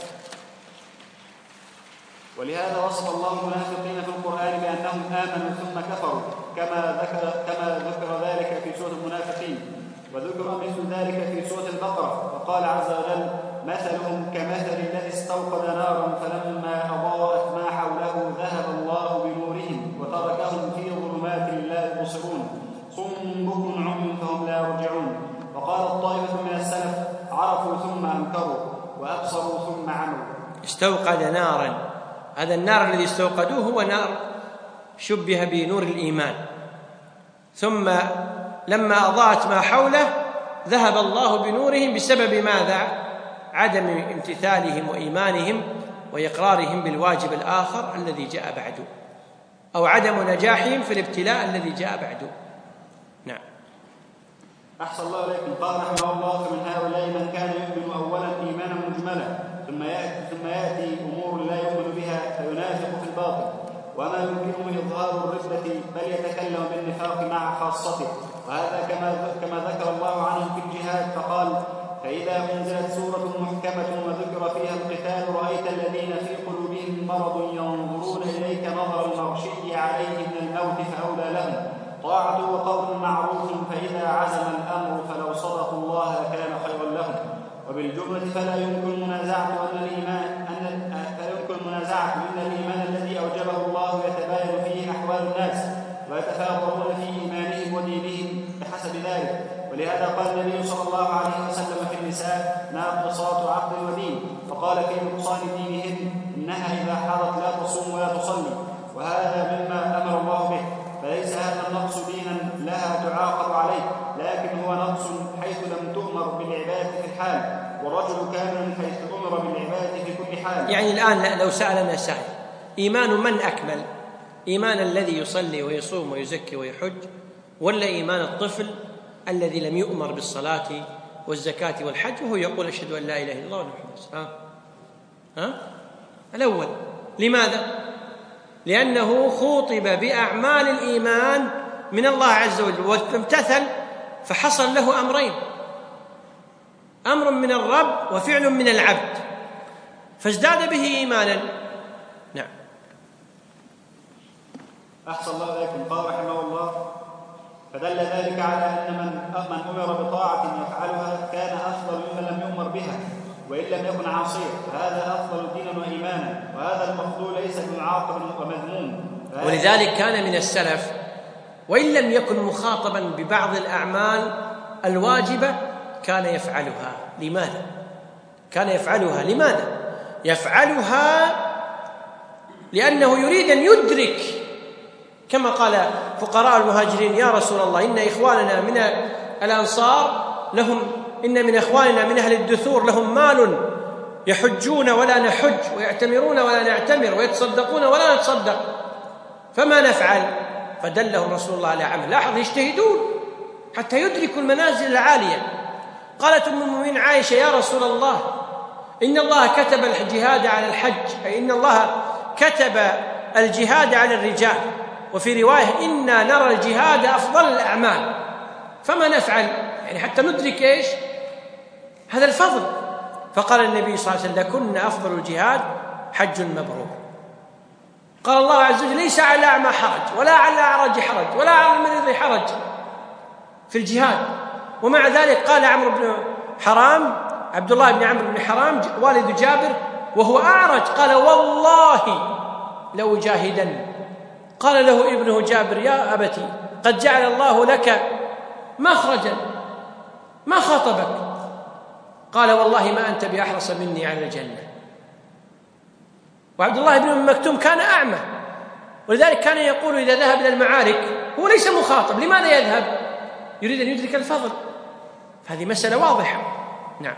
ولهذا وصف الله المنافقين في القرآن بأنهم آمنوا ثم كفروا كما ذكر ذلك في سورة المنافقين، وذكر مثل ذلك في سورة البقرة، وقال عز وجل: مثلهم كمثل الذي استوقد نارا فلما أضاءت ما حوله ذهب الله بنورهم وتركهم في ظلمات لا يبصرون صم بكم عمي فهم لا يرجعون. وقال طائفة من السلف: عرفوا ثم أنكروا وأبصروا ثم عموا. استوقد نارا، هذا النار الذي استوقدوه هو نار شبه بنور الإيمان، ثم لما أضاءت ما حوله ذهب الله بنورهم بسبب ماذا؟ عدم امتثالهم وإيمانهم وإقرارهم بالواجب الآخر الذي جاء بعده، أو عدم نجاحهم في الابتلاء الذي جاء بعده. نعم. أحسن الله إليكم. قال رحمه الله: فمن هؤلاء من كان يؤمن أولا إيمانا مجملا ثم يأتي أمور لا يؤمن بها فينافق في الباطل، وما يمكنه إظهار الردة بل يتكلم بالنفاق مع خاصته. وهذا كما ذكر الله عنهم في الجهاد فقال: فإذا أنزلت سورة محكمة وذكر فيها القتال رأيت الذين في قلوبهم مرض ينظرون إليك نظر المغشي عليه من الموت فأولى لهم طاعة وقول معروف، فإذا عزم الأمر فلو صدقوا الله لكان خيرا لهم. وبالجملة فلا يمكن منازعة أن الإيمان الذي أوجبه الله يتباين فيه أحوال الناس ويتفاضلون في إيمانهم ودينهم بحسب ذلك. ولهذا قال النبي صلى الله عليه وسلم في النساء: ناقصات عقل ودين، وقال في نقصان دينهن: إنها إذا حضت لا تصوم ولا تصلي. وهذا مما أمر الله به، فليس هذا النقص دينا لها تعاقب عليه، لكن هو نقص حيث لم تؤمر بالعبادة في الحال، والرجل كامل حيث أمر بالعبادة في كل حال. يعني الآن لو سألنا سائل: إيمان من أكمل؟ إيمان الذي يصلي ويصوم ويزكي ويحج، ولا إيمان الطفل الذي لم يؤمر بالصلاة والزكاة والحج وهو يقول: أشهد أن لا إله إلا الله محمد رسول الله؟ الأول. لماذا؟ لأنه خوطب بأعمال الإيمان من الله عز وجل وامتثل، فحصل له أمرين: أمر من الرب وفعل من العبد، فازداد به إيمانا. نعم. أحسن الله إليكم. قال رحمه الله: فدل ذلك على أن من أمر بطاعة يفعلها كان أفضل ممن لم يؤمر بها وإن لم يكن عاصيا، فهذا أفضل دينا وإيمانا، وهذا المفضول ليس بمعاقب ومذموم. ولذلك كان من السلف وإن لم يكن مخاطبا ببعض الأعمال الواجبة كان يفعلها. لماذا؟ كان يفعلها لماذا؟ يفعلها لأنه يريد أن يدرك، كما قال فقراء المهاجرين: يا رسول الله، إن إخواننا من الأنصار إن من إخواننا من أهل الدثور لهم مال يحجون ولا نحج ويعتمرون ولا نعتمر ويتصدقون ولا نتصدق، فما نفعل؟ فدلهم رسول الله على عمل. لاحظ، يجتهدون حتى يدركوا المنازل العالية. قالت أم المؤمنين عائشة: يا رسول الله، إن الله كتب الجهاد على الحج، أي إن الله كتب الجهاد على الرجال، وفي رواية: إنا نرى الجهاد أفضل الأعمال، فما نفعل؟ يعني حتى ندرك إيش هذا الفضل. فقال النبي صلى الله عليه وسلم: لكن أفضل الجهاد حج مبرور. قال الله عز وجل: ليس على الأعمى حرج ولا على الأعرج حرج ولا على المريض حرج في الجهاد. ومع ذلك قال عبد الله بن عمرو بن حرام والد جابر وهو أعرج، قال: والله لو جاهدن. قال له ابنه جابر: يا أبتي، قد جعل الله لك مخرجا، ما خاطبك؟ قال: والله ما أنت بأحرص مني على الجنة. وعبد الله بن أم مكتوم كان أعمى، ولذلك كان يقول إذا ذهب إلى المعارك هو ليس مخاطب. لماذا يذهب؟ يريد أن يدرك الفضل. هذه مسألة واضحة. نعم.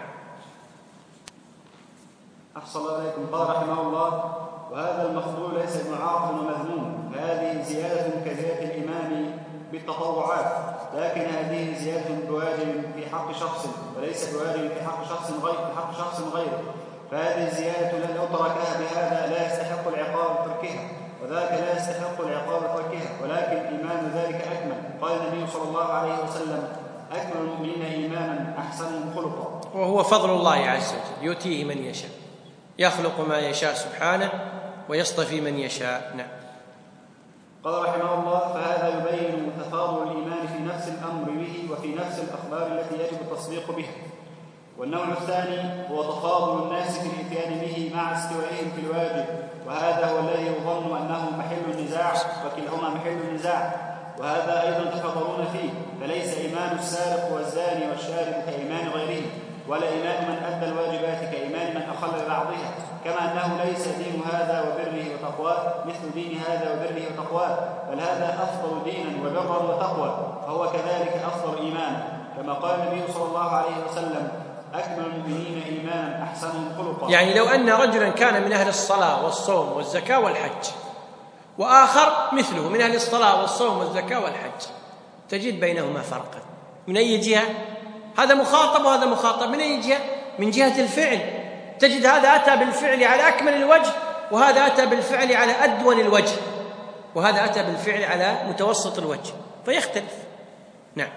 أحسن الله إليكم. قال رحمه الله: وهذا المفضول ليس بمعاقب ومذموم، فهذه زيادة كزيادة الإمام بالتطوعات، لكن هذه زيادة بواجب في حق شخص وليس بواجب في حق شخص غيره، فهذه الزيادة لو تركها بهذا لا يستحق العقاب تركها، وذاك لا يستحق العقاب تركها، ولكن إيمان ذلك أكمل. قال النبي صلى الله عليه وسلم: أكمل المؤمنين إيمانا أحسنهم خلقا. وهو فضل الله عز وجل يؤتيه من يشاء، يخلق ما يشاء سبحانه ويصطفي من يشاء. نعم. قال رحمه الله: فهذا يبين تفاضل الإيمان في نفس الأمر به وفي نفس الأخبار التي يجب التصديق بها. والنوع الثاني هو تفاضل الناس في الإتيان به مع استوائهم في الواجب، وهذا هو الذي يظن أنه محل النزاع، وكلاهما محل النزاع، وهذا أيضا تفاضلون فيه. فليس إيمان السارق والزاني والشارب كإيمان غيره، ولا إيمان من أدى الواجبات كإيمان من أخل ببعضها، كما أنه ليس دين هذا وبره وتقواه مثل دين هذا وبره وتقواه، بل هذا أفضل دينا وبرا وتقوى، فهو كذلك أفضل إيمان، كما قال النبي صلى الله عليه وسلم: أكمل المؤمنين إيمانا أحسنهم خلقا. يعني لو أن رجلا كان من أهل الصلاة والصوم والزكاة والحج، وآخر مثله من أهل الصلاة والصوم والزكاة والحج، تجد بينهما فرقا. من أي جهة؟ هذا مخاطب وهذا مخاطب. من أي جهة؟ من جهة الفعل. تجد هذا أتى بالفعل على أكمل الوجه، وهذا أتى بالفعل على أدون الوجه، وهذا أتى بالفعل على متوسط الوجه، فيختلف. نعم.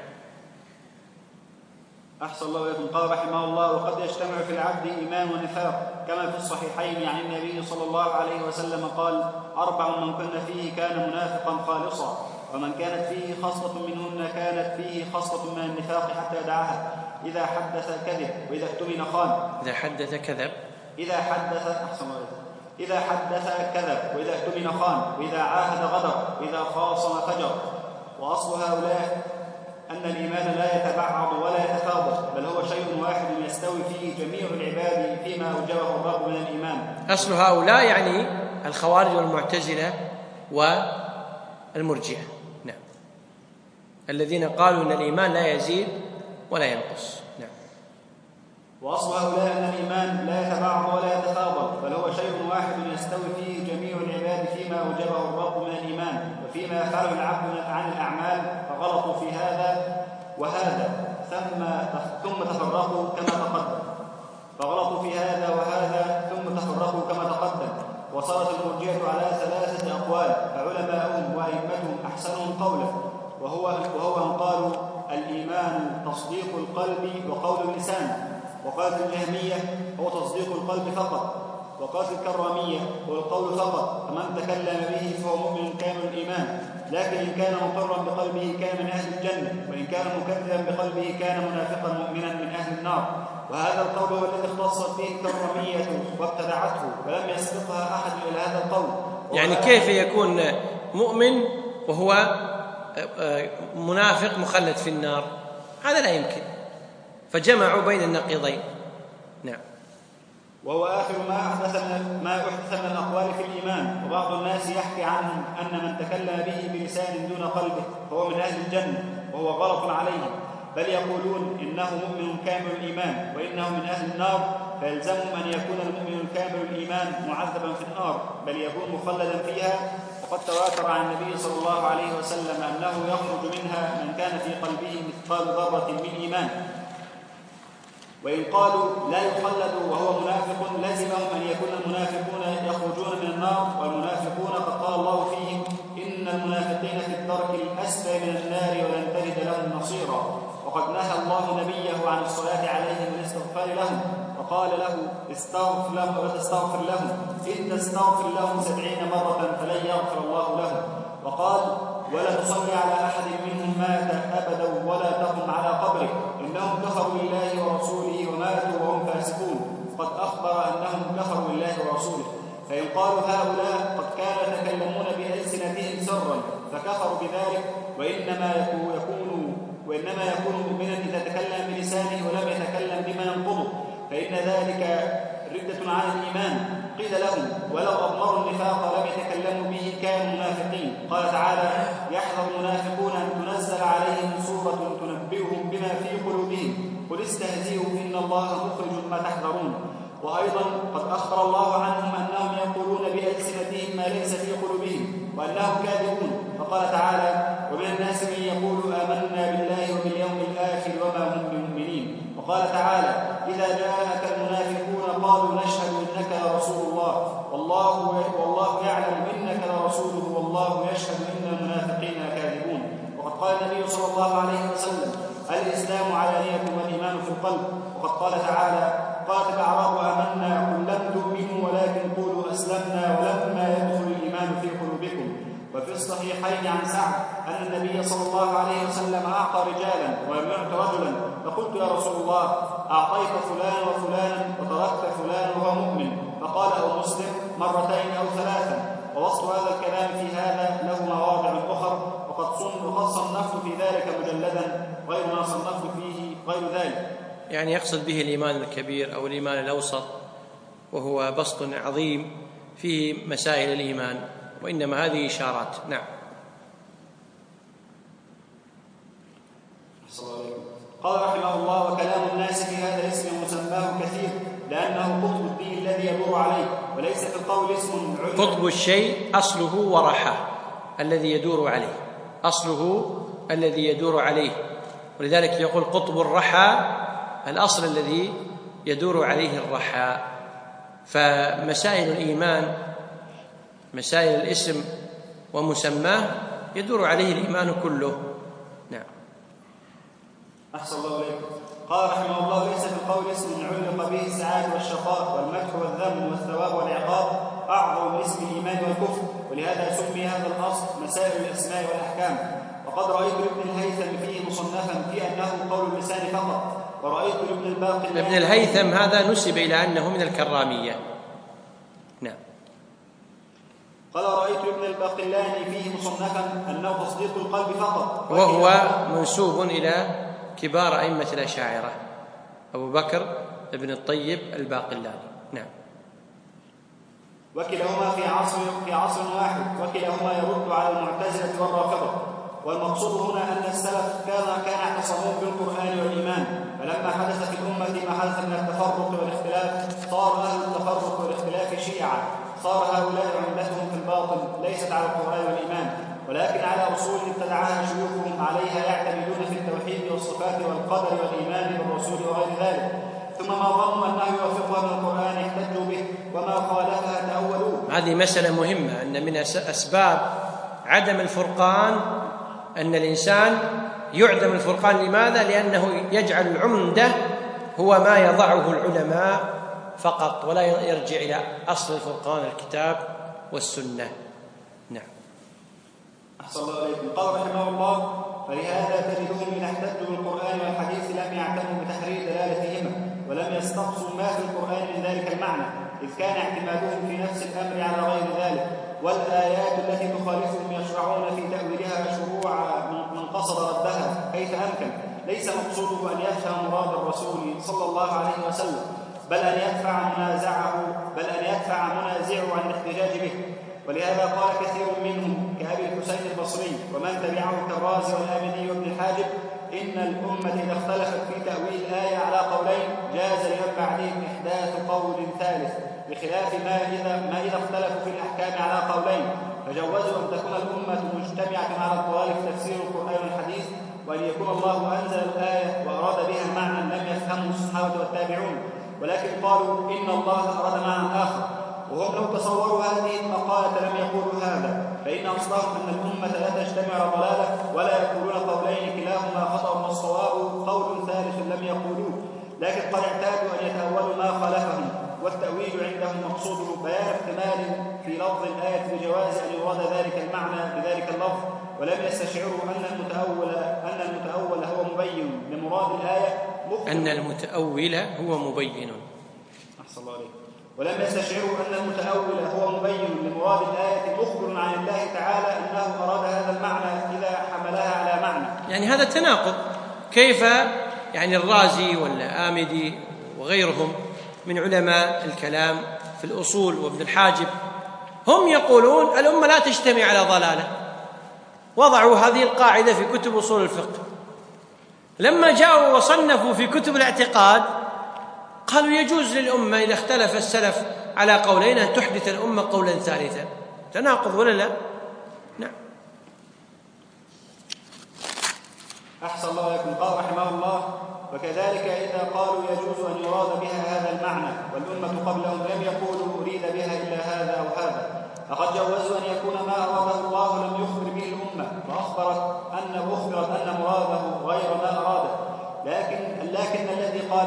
أحسن الله إليكم. قال رحمه الله: وقد يجتمع في العبد إيمان ونفاق، كما في الصحيحين عن النبي صلى الله عليه وسلم قال: 4 من كن فيه كان منافقا خالصا، ومن كانت فيه خصلة منهن كانت فيه خصلة من النفاق حتى يدعها: إذا حدث كذب، وإذا اؤتمن خان. إذا حدث كذب. إذا حدث كذب، وإذا اؤتمن خان، وإذا عاهد غدر، وإذا خاصم فجر. وأصل هؤلاء أن الإيمان لا يتبعض ولا يتفاضل، بل هو شيء واحد يستوي فيه جميع العباد فيما أوجبه الرب من الإيمان. أصل هؤلاء يعني الخوارج والمعتزلة والمرجئة، نعم، الذين قالوا أن الإيمان لا يزيد ولا ينقص. نعم. وأصل هؤلاء أن الإيمان لا يتبعض ولا يتفاضل، بل هو شيء واحد يستوي فيه جميع العباد فيما أوجبه الرب من الإيمان، وفيما يفعله العبد عن الأعمال، فغلطوا في هذا وهذا ثم تفرقوا كما تقدم. فغلطوا في هذا وهذا ثم تفرقوا كما تقدم. وصارت المرجئة على 3 أقوال، فعلماؤهم وأئمتهم أحسنهم قولا، وهو أن قالوا: الإيمان تصديق القلب وقول اللسان. وقالت الجهمية: هو تصديق القلب فقط. وقالت الكرامية: هو القول فقط، فمن تكلم به فهو مؤمن كامل الإيمان، لكن إن كان مقرا بقلبه كان من أهل الجنة، وإن كان مكذبا بقلبه كان منافقا مؤمنا من أهل النار. وهذا القول هو الذي اختصت به الكرامية وابتدعته، ولم يسبقها أحد إلى هذا القول. يعني كيف يكون مؤمن وهو منافق مخلد في النار؟ هذا لا يمكن، فجمعوا بين النقيضين. نعم. وهو آخر ما أحدث من الأقوال في الإيمان. وبعض الناس يحكي عنهم أن من تكلم به بلسان دون قلبه فهو من أهل الجنة، وهو غلط عليهم، بل يقولون إنه مؤمن كامل الإيمان وإنه من أهل النار، فيلزمهم أن يكون المؤمن الكامل الإيمان معذبا في النار، بل يكون مخلدا فيها. وقد تواتر عن النبي صلى الله عليه وسلم أنه يخرج منها من كان في قلبه مثقال ذرة من إيمان. وإن قالوا لا يخلد وهو منافق، لزمهم أن يكون المنافقون يخرجون من النار، والمنافقون قد قال الله فيهم: إن المنافقين في الدرك الأسفل من النار ولن تجد لهم نصيرا. وقد نهى الله نبيه عن الصلاة عليهم والاستغفار لهم، وقال له: استغفر لهم ولا تستغفر لهم، إن تستغفر لهم 70 مرة فلن يغفر الله لهم. وقال: ولا تصلي على أحد منهم مات أبدا ولا تقم على قبره، إنهم كفروا بالله ورسوله وماتوا وهم فاسقون. قد أخبر أنهم كفروا بالله ورسوله. فإن قالوا هؤلاء قد كانوا يتكلمون بألسنتهم سرا فكفروا بذلك، وإنما يكون مؤمنا إذا تكلم بلسانه ولم يتكلم بما ينقضه، فإن ذلك ردة عن الإيمان. قيل لهم: ولو أضمروا النفاق لم يتكلموا به كانوا منافقين. قال تعالى: يحذر المنافقون أن تنزل عليهم سورة تنبئهم بما في قلوبهم، قل استهزئوا إن الله مخرج ما تحذرون. وأيضا قد أخبر الله عنهم أنهم يقولون بألسنتهم ما ليس في قلوبهم وأنهم كاذبون، فقال تعالى: ومن الناس من يقول آمنا بالله وباليوم الآخر وما هم بمؤمنين. وقال تعالى: إذا جاءك المنافقون قالوا نشهد إنك لرسول الله والله يعلم إنك لرسوله والله يشهد إن المنافقين كاذبون. وقد قال النبي صلى الله عليه وسلم: القلب. وقد قال تعالى: قالت الأعراب آمنا قل لم تؤمنوا ولكن قولوا أسلمنا ولما يدخل الإيمان في قلوبكم. وفي الصحيحين عن سعد أن النبي صلى الله عليه وسلم أعطى رجالا ولم يعط رجلا، فقلت: يا رسول الله، أعطيت فلان وفلانا وتركت فلان وهو مؤمن؟ فقال: أو مسلم مرتين أو ثلاثا. ووصف هذا الكلام في هذا له مواضع أخرى، وقد صنفت في ذلك مجلدا غير ما صنفت فيه غير ذلك. يعني يقصد به الإيمان الكبير أو الإيمان الأوسط، وهو بسط عظيم فيه مسائل الإيمان، وإنما هذه إشارات. نعم. قال رحمه الله: وكلام الناس في هذا الاسم ومسماه كثير، لأنه قطب الدين الذي يدور عليه، وليس في القول اسم قطب الشيء أصله ورحى الذي يدور عليه، أصله الذي يدور عليه، ولذلك يقول قطب الرحى الأصل الذي يدور عليه الرحى. فمسائل الإيمان، مسائل الاسم ومسماه، يدور عليه الإيمان كله. نعم. أحسن الله إليكم. قال رحمه الله: ليس في القول اسم علق به السعادة والشقاء والمدح والذم والثواب والعقاب أعظم من اسم الإيمان والكفر، ولهذا سمي هذا الأصل مسائل الأسماء والأحكام. وقد رأيت لابن الهيثم فيه مصنفا في أنه قول اللسان فقط، ورأيت لابن الباقلاني. ابن الهيثم هذا نسب إلى أنه من الكرامية. نعم. قال: رأيت ابن الباقلاني فيه مصنفا أنه تصديق القلب فقط، وهو منسوب إلى كبار أئمة الأشاعرة، أبو بكر ابن الطيب الباقلاني. نعم. وكلاهما في عصر واحد، وكلاهما يرد على المعتزلة والرافضة. والمقصود هنا أن السلف كان اعتصمون بالقرآن والإيمان، فلما حدث في الأمة ما حدث من التفرق والاختلاف صار أهل التفرق والاختلاف شيعا، صار هؤلاء عمدتهم في الباطل ليست على القرآن والإيمان، ولكن على أصول ابتدعها شيوخهم عليها، يعتمدون في التوحيد والصفات والقدر والإيمان بالرسول وغير ذلك. ثم ما ظنوا أنه يوافقها من القرآن احتجوا به، وما خالفها تأولوه. هذه مسألة مهمة، أن من أسباب عدم الفرقان أن الإنسان يعدم الفرقان. لماذا؟ لأنه يجعل العمدة هو ما يضعه العلماء فقط، ولا يرجع إلى أصل الفرقان الكتاب والسنة. نعم. أحسن الله إليكم. قال رحمه الله: فلهذا تجدهم إذا احتجوا بالقرآن والحديث لم يعتنوا بتحرير دلالتهما، ولم يستقصوا ما في القرآن من ذلك المعنى، إذ كان اعتمادهم في نفس الأمر على غير ذلك. والآيات التي تخالفهم يشرعون في تأويلها شروع من قصد ردها كيف أمكن. ليس مقصوده أن يفهم مراد الرسول صلى الله عليه وسلم، بل أن يدفع منازعه عن الاحتجاج به. ولهذا قال كثير منهم كأبي الحسين البصري ومن تبعه كالرازي والآمدي وابن الحاجب: إن الأمة إذا اختلفت في تأويل الآية على قولين جاز لمن بعدهم إحداث قول ثالث، بخلاف ما إذا اختلفوا في الأحكام على قولين، فجوزوا أن تكون الأمة مجتمعة على الضلال في تفسير القرآن والحديث، وأن يكون الله أنزل الآية وأراد بها المعنى لم يفهمه الصحابة والتابعون، ولكن قالوا إن الله أراد معنى آخر. وهم لو تصوروا هذه المقالة لم يقولوا هذا، فإن أصلهم أن الأمة لا تجتمع على ضلالة، ولا يقولون قولين كلاهما خطأ والصواب قول ثالث لم يقولوه، لكن قد اعتادوا أن يتأولوا ما خالفهم. والتأويل عندهم مقصوده بيان احتمال في لفظ الآية بجواز أن يراد ذلك المعنى بذلك اللفظ، ولم يستشعروا أن المتأول هو مبين لمراد الآية، أن المتأول هو مبين. أحسن الله عليك. ولم يستشعروا أن المتأول هو مبين لمراد الآية مخبر عن الله تعالى أنه أراد هذا المعنى إذا حملها على معنى. يعني هذا تناقض. كيف يعني الرازي والآمدي وغيرهم من علماء الكلام في الأصول وابن الحاجب هم يقولون الأمة لا تجتمع على ضلالة، وضعوا هذه القاعدة في كتب أصول الفقه. لما جاءوا وصنفوا في كتب الاعتقاد قالوا يجوز للأمة إذا اختلف السلف على قولين أن تحدث الأمة قولا ثالثا. تناقض ولا لا؟ نعم. أحسن الله لكم. قال رحمه الله: وكذلك إذا قالوا يجوز أن يراد بها هذا المعنى والأمة قبلهم لم يقولوا أريد بها إلا هذا أو هذا، فقد جوزوا أن يكون ما أراده الله لم يخبر به الأمة، وأخبرت أن مراده غير ما أراده. لكن الذي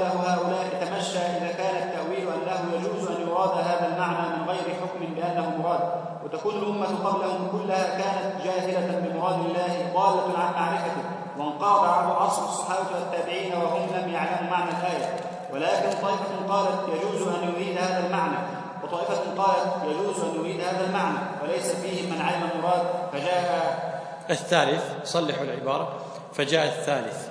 وتكون الأمة قبلهم كلها كانت جاهلة بمراد الله ضالة عن معرفته، وانقضى عصر الصحابة والتابعين وهم لم يعلموا معنى الآية. ولكن طائفة قالت يجوز أن يريد هذا المعنى، وطائفة قالت يجوز أن يريد هذا المعنى وليس فيه من علم المراد، فجاء الثالث. صلحوا العبارة، فجاء الثالث.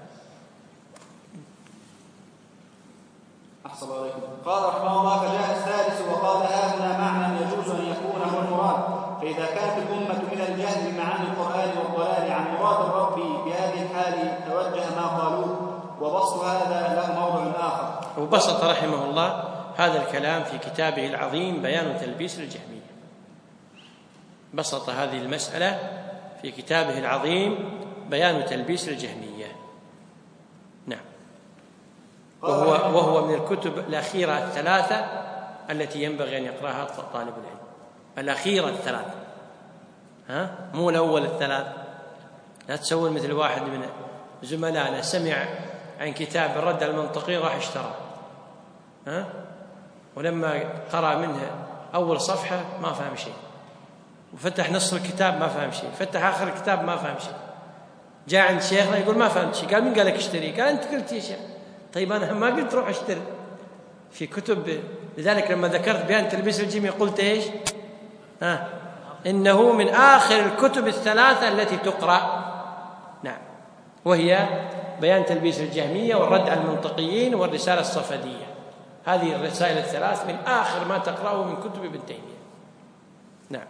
أحسن الله عليكم. قال رحمه الله: فجاء الثالث وقال ها هنا معنى يجوز أن يكون هو المراد. فإذا كانت الأمة من الجهل بمعاني القرآن والضلال عن مراد الرب بهذه الحال توجه ما قالوه، وبسط هذا له موضع آخر. وبسط رحمه الله هذا الكلام في كتابه العظيم بيان تلبيس الجهمية. بسط هذه المسألة في كتابه العظيم بيان تلبيس الجهمية. نعم. وهو من الكتب الأخيرة الثلاثة التي ينبغي أن يقرأها طالب العلم. الأخيرة الثلاثة، مو الأول الثلاث. لا تسوون مثل واحد من زملائنا سمع عن كتاب الرد على المنطقين راح اشترى، ولما قرأ منه أول صفحة ما فهم شيء، وفتح نص الكتاب ما فهم شيء، فتح آخر الكتاب ما فهم شيء. جاء عند شيخنا يقول ما فهمت شيء. قال من قال لك اشتري؟ قال أنت قلت يا شيخ. طيب أنا ما قلت روح اشتري في كتب. لذلك لما ذكرت بيان تلبيس الجهمية قلت ايش؟ إنه من آخر الكتب الثلاثة التي تقرأ. نعم. وهي بيان تلبيس الجهمية والرد على المنطقيين والرسالة الصفدية. هذه الرسائل الثلاث من آخر ما تقرأه من كتب ابن تيمية. نعم.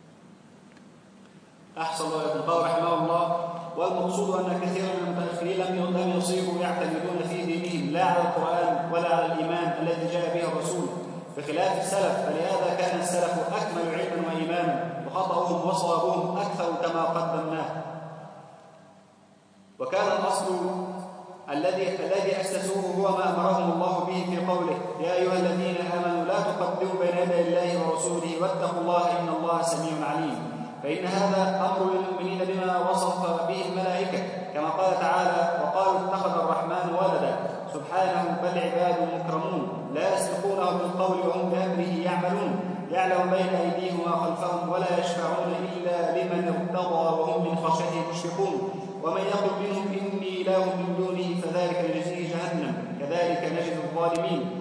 أحسن الله إليكم. قال رحمه الله: والمقصود أن كثيرا من المتأخرين لم يصيبوا يعتمدون في دينهم لا على القرآن ولا على الإيمان الذي جاء به الرسول بخلاف السلف، فلهذا كان السلف أكمل علما وإيمانا، وخطأهم وصوابهم أكثر كما قدمناه. وكان الأصل الذي أسسوه هو ما أمرهم الله به في قوله: يا أيها الذين آمنوا لا تقدموا بين يدي الله ورسوله واتقوا الله إن الله سميع عليم. فإن هذا أمر للمؤمنين بما وصف به الملائكة، كما قال تعالى: وقالوا اتخذ الرحمن ولدا سبحانه بل عباد مكرمون لا يسبقونه بالقول وهم بأمره يعملون، يعلم بين أيديهم وخلفهم ولا يشفعون إلا لمن ارتضى وهم من خشيته مشفقون، ومن يقل منهم إني إله من دونه فذلك نجزيه جهنم كذلك نجزي الظالمين.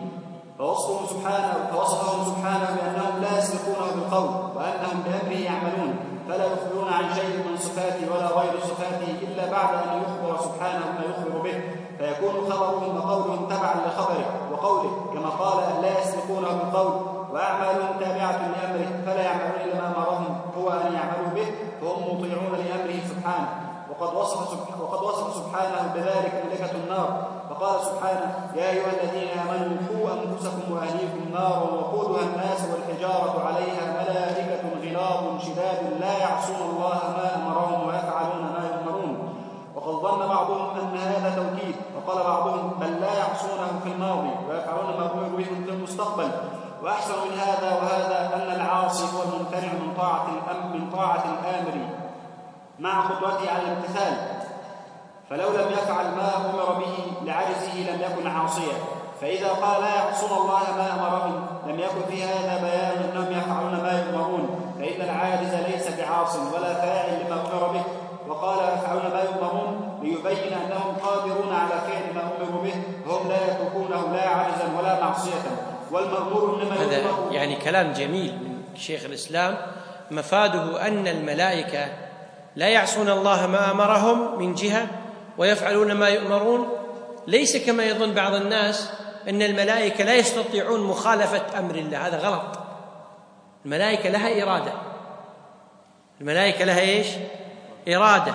فوصفهم سبحانه بأنهم لا يسبقونه بالقول وأنهم بأمره يعملون، فلا يخبرون عن شيء من صفاته ولا غير صفاته إلا بعد أن يخبر سبحانه ما يخبر به، فيكون خبرهم وقولهم تبعا لخبره وقوله، كما قال: لا يسبقونه بالقول وأعمالهم تابعة لأمره فلا يعملون إلا ما أمرهم هو أن يعملوا به، فهم مطيعون لأمره سبحانه. وقد وصف سبحانه بذلك ملكة النار، فقال سبحانه: يا أيها الذين آمنوا قوا أنفسكم وأهليكم نارا وقودها الناس والحجارة عليها ملائكة غلاظ شداد لا يعصون الله ما أمرهم ويفعلون ما يؤمرون. وقد ظن بعضهم أن هذا توكيد، وقال بعضهم: بل لا يعصونه في الماضي ويفعلون ما أمروا به في المستقبل. وأحسن من هذا وهذا أن العاصي هو الممتنع من طاعة الآمر مع قدرته على الامتثال، فلو لم يفعل ما أمر به لعجزه لم يكن عاصيا. فإذا قال لا يعصون الله ما أمرهم لم يكن في هذا بيان أنهم يفعلون ما يؤمرون، فإن العاجز ليس بعاص ولا فاعل لما أمر به. وقال يفعلون ما يؤمرون ليبين أنهم قادرون على فعل ما أمروا به، وهم لا يتركونه لا عجزا ولا معصية، والمأمور إنما هذا يعني كلام جميل من شيخ الإسلام، مفاده أن الملائكة لا يعصون الله ما أمرهم من جهة ويفعلون ما يؤمرون، ليس كما يظن بعض الناس أن الملائكة لا يستطيعون مخالفة أمر الله. هذا غلط. الملائكة لها إرادة. الملائكة لها إيش؟ إرادة.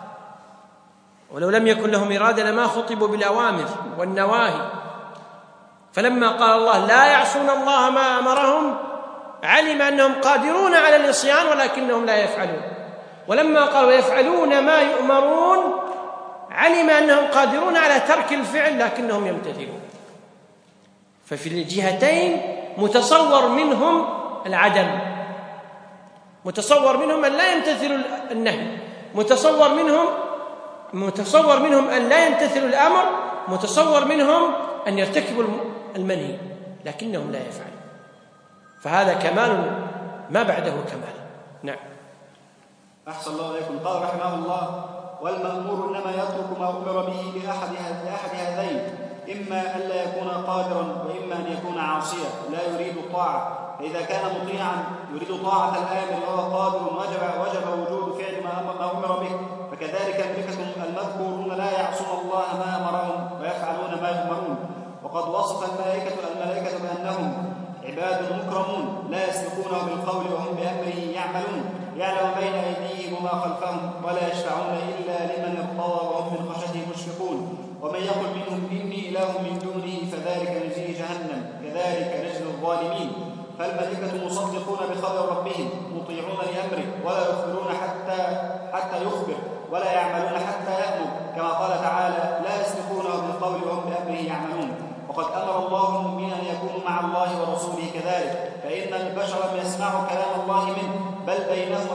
ولو لم يكن لهم إرادة لما خطبوا بالأوامر والنواهي. فلما قال الله لا يعصون الله ما أمرهم علم أنهم قادرون على العصيان ولكنهم لا يفعلون. ولما قال ويفعلون ما يؤمرون علم أنهم قادرون على ترك الفعل لكنهم يمتثلون. ففي الجهتين متصور منهم العدم، متصور منهم أن لا يمتثلوا النهي، متصور منهم أن لا يمتثلوا الأمر، متصور منهم أن يرتكبوا المنهي لكنهم لا يفعلون. فهذا كمال ما بعده كمال. نعم. أحسن الله إليكم. قال رحمه الله: والمأمور إنما يترك ما أمر به لأحد هذين، إما ألا يكون قادرا وإما أن يكون عاصيا لا يريد الطاعة. فإذا كان مطيعا يريد طاعة الآمر وهو قادر وجب وجود فعل ما أمر به. فكذلك الملكة المذكورون لا يعصون الله ما أمرهم ويفعلون ما يؤمرون. وقد وصف الملائكة بأنهم عباد مكرمون لا يسبقونه بالقول وهم بأمره يعملون، يعلم بين أيديهم وما خلفهم ولا يشفعون إلا لمن ارتضى وهم من خشيته مشفقون. ومن يقل منهم إني إله من دونه فذلك نجزيه جهنم كذلك نجزي الظالمين. فالملائكة مصدقون بخبر ربهم مطيعون لأمره ولا يخبرون حتى يخبر ولا يعملون حتى يأمر، كما قال تعالى: لا يسبقونه بالقول وهم بأمره يعملون. وقد أمر الله المؤمنين أن يكونوا مع الله ورسوله كذلك، فإن البشر لم يسمعوا كلام الله منه بل بينهم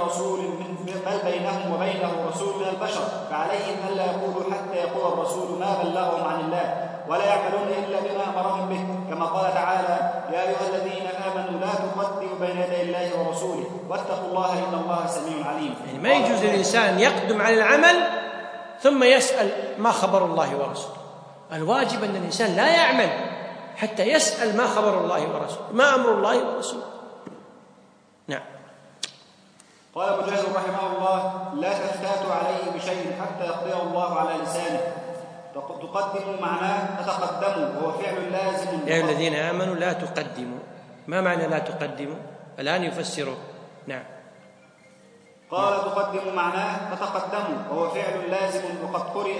وبينه رسول من البشر، فعليهم ألا يقولوا حتى يقول الرسول ما بلغهم عن الله، ولا يعملون إلا بما أمرهم به، كما قال تعالى: يا أيها الذين آمنوا لا تقدموا بين يدي الله ورسوله واتقوا الله إن الله سميع عليم. يعني ما يجوز للإنسان يقدم على العمل ثم يسأل ما خبر الله ورسوله. الواجب أن الإنسان لا يعمل حتى يسأل ما خبر الله ورسوله، ما أمر الله ورسوله. نعم. قال مجاهد رحمه الله: لا تفتاتوا عليه بشيء حتى يقضيه الله على لسانه. تقدموا معناه تتقدموا، وهو فعل لازم. يا أيها الذين آمنوا لا تقدموا، ما معنى لا تقدموا؟ الآن يفسره. نعم. قال تقدموا معناه تتقدموا، وهو فعل لازم. وقد قرئ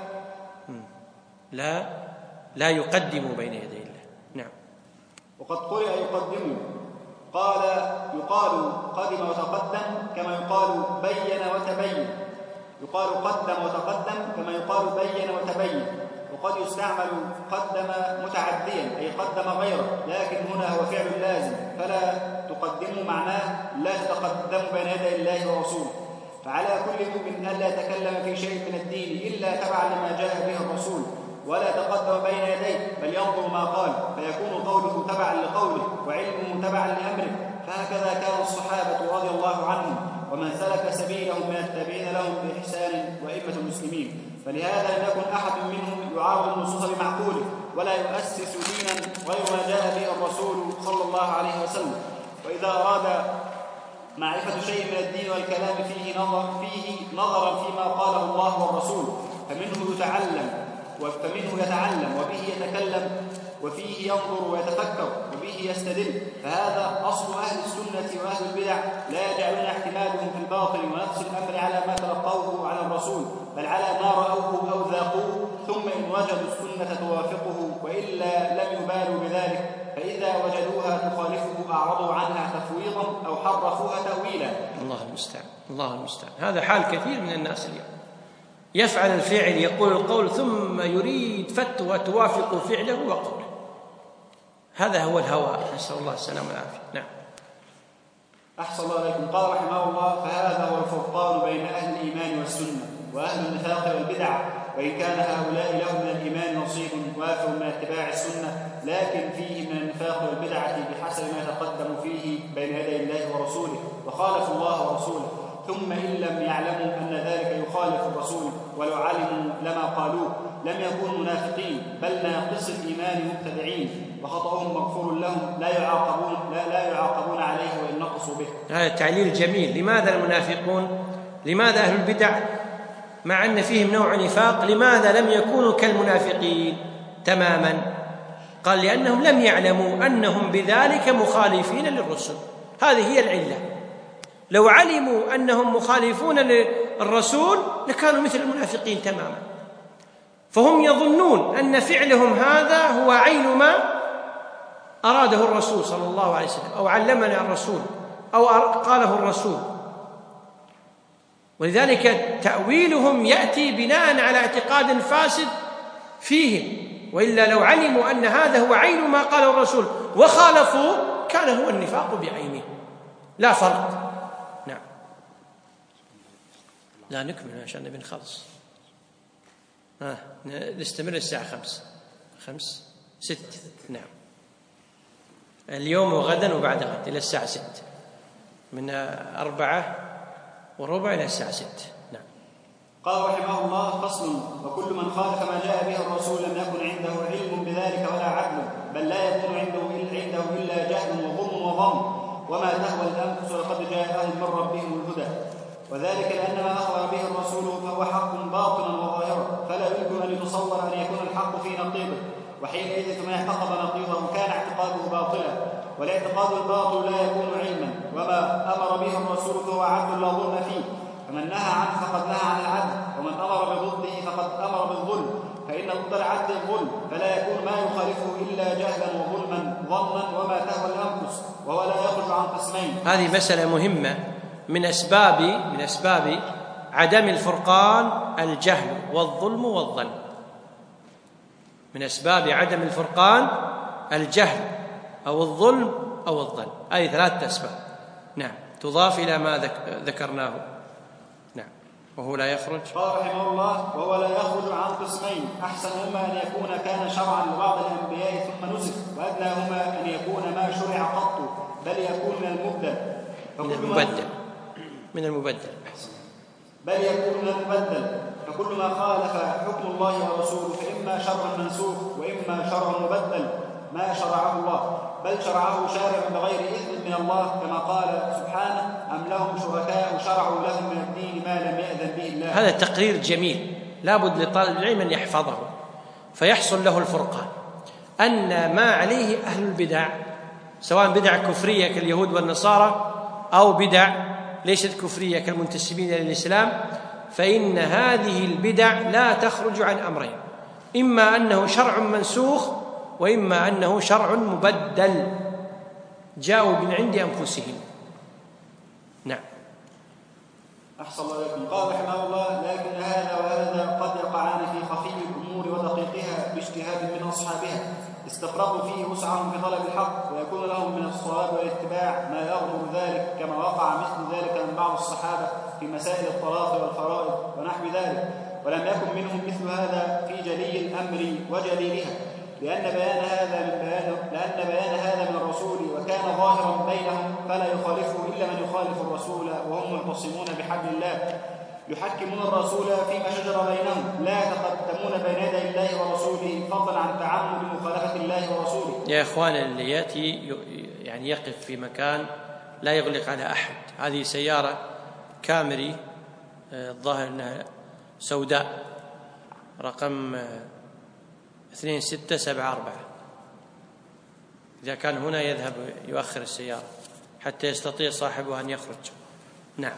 لا يقدموا بين يدي الله. نعم. وقد قرئ يقدموا. قال يقال قدم وتقدم كما يقال بين وتبين. يقال قدم وتقدم كما يقال بين وتبين. وقد يستعمل قدم متعديا أي قدم غيره، لكن هنا هو فعل لازم. فلا تقدموا معناه لا تتقدموا بين يدي الله ورسوله. فعلى كل مؤمن ألا يتكلم في شيء من الدين إلا تبعا لما جاء به الرسول، ولا تقدم بين يديه بل ينظر ما قال، فيكون قوله تبعا لقوله وعلمه تبعا لأمره. فهكذا كان الصحابة رضي الله عنهم ومن سلك سبيلهم من التابعين لهم بإحسان وأئمة المسلمين. فلهذا لم يكن أحد منهم يعارض النصوص بمعقوله ولا يؤسس دينا غير ما جاء به الرسول صلى الله عليه وسلم. وإذا أراد معرفة شيء من الدين والكلام فيه نظرا فيما قاله الله والرسول فمنه يتعلم وبه يتكلم وفيه ينظر ويتفكر وبه يستدل. فهذا أصل أهل السنة وأهل البدع، لا يجعلون احتمالهم في الباطل ونفس الأمر على ما تلقوه عن الرسول، بل على ما رأوه أو ذاقوه، ثم إن وجدوا السنة توافقه وإلا لم يبالوا بذلك، فإذا وجدوها تخالفه أعرضوا عنها تفويضا أو حرفوها تأويلا. الله المستعان. هذا حال كثير من الناس اليوم، يفعل الفعل يقول القول ثم يريد فتوى توافق فعله وقوله. هذا هو الهوى، نسأل الله السلامة والعافية. نعم. أحسن الله عليكم. قال رحمه الله: فهذا هو الفرقان بين أهل الإيمان والسنة وأهل النفاق والبدع، وإن كان هؤلاء لهم من الإيمان نصيب وافر من اتباع السنة، لكن فيه من النفاق والبدعة بحسب ما تقدم فيه بين يدي الله ورسوله، وخالفوا الله ورسوله. ثم إن لم يعلموا أن ذلك يخالف الرسول ولو علموا لما قالوه لم يكونوا منافقين بل ناقص الإيمان مبتدعين، وخطأهم مغفور لهم لا يعاقبون عليه وإن نقصوا به. هذا تعليل جميل. لماذا المنافقون؟ لماذا أهل البدع مع أن فيهم نوع نفاق لماذا لم يكونوا كالمنافقين تماما؟ قال: لأنهم لم يعلموا أنهم بذلك مخالفين للرسل. هذه هي العلة. لو علموا أنهم مخالفون للرسول لكانوا مثل المنافقين تماما. فهم يظنون أن فعلهم هذا هو عين ما أراده الرسول صلى الله عليه وسلم أو علمنا الرسول أو قاله الرسول، ولذلك تأويلهم يأتي بناء على اعتقاد فاسد فيهم. وإلا لو علموا أن هذا هو عين ما قاله الرسول وخالفوا كان هو النفاق بعينه، لا فرق. نعم. لا نكمل عشان نبي نخلص. نستمر الساعة 5 6. نعم. اليوم وغدا وبعد غد إلى الساعة 6. من 4:15 إلى الساعة 6. نعم. قال رحمه الله: فصل: وكل من خالف ما جاء به الرسول لم يكن عنده علم بذلك ولا عدل، بل لا يكون عنده إلا جهل وظلم وظن وما تهوى الأنفس، لقد جاءهم من ربهم الهدى. وذلك لأن ما أخبر به الرسول فهو حق باطنا وظاهرا، فلا يمكن أن يتصور أن يكون الحق في نقيضه، وحينئذ فما اعتقد نقيضه كان اعتقاده باطلا، والاعتقاد الباطل لا يكون علما. وما أمر به الرسول فهو عدل لا ظلم فيه، فمن نهى عنه فقد نهى عن العدل، ومن أمر بضده فقد أمر بالظلم، فإن ضد العدل الظلم، فلا يكون ما يخالفه إلا جهلا وظلما ظنا وما تهوى الأنفس، وهو لا يخرج عن قسمين. هذه مسألة مهمة من أسباب عدم الفرقان الجهل والظلم والظن. من أسباب عدم الفرقان الجهل أو الظلم أو الظن، هذه 3 أسباب. نعم. تضاف إلى ما ذكرناه. نعم. وهو لا يخرج. قال رحمه الله: وهو لا يخرج عن قسمين: أحسنهما أن يكون كان شرعا لبعض الأنبياء ثم نسخ، وأدناهما أن يكون ما شرع قط، بل يكون من المبدل بل يكون من المبدل. فكل ما خالف حكم الله ورسوله فإما شرع منسوخ وإما شرع مبدل ما شرعه الله، بل شرعه شارع بغير إذن من الله، كما قال سبحانه: أم لهم شركاء شرعوا لهم من الدين ما لم يأذن به الله. هذا تقرير جميل لابد لطالب العلم أن يحفظه فيحصل له الفرقان، أن ما عليه أهل البدع، سواء بدع كفرية كاليهود والنصارى أو بدع ليست كفرية كالمنتسبين للإسلام، فإن هذه البدع لا تخرج عن أمرين: إما أنه شرع منسوخ، وإما أنه شرع مبدل جاءوا من عند أنفسهم. نعم. أحسن الله إليكم. قال رحمه الله: لكن هذا وهذا قد يقعان في خفي الأمور ودقيقها باجتهاد من أصحابها استفرغوا فيه وسعهم في طلب الحق، ويكون لهم من الصواب والاتباع ما يغمر ذلك، كما وقع مثل ذلك من بعض الصحابة في مسائل الطلاق والفرائض ونحو ذلك، ولم يكن منهم مثل هذا في جلي الأمر وجليلها، لأن بيان هذا من الرسول وكان ظاهرا بينهم، فلا يخالفه إلا من يخالف الرسول وهم معتصمون بحبل الله، يحكمون الرسول فيما شجر بينهم، لا يتقدمون بين يدي الله ورسوله فضلا عن تعمد مخالفة الله ورسوله. يا إخوان، اللي يأتي يعني يقف في مكان لا يغلق على أحد. هذه سيارة كامري الظاهر أنها سوداء رقم 2674. إذا كان هنا يذهب يؤخر السيارة حتى يستطيع صاحبها أن يخرج. نعم.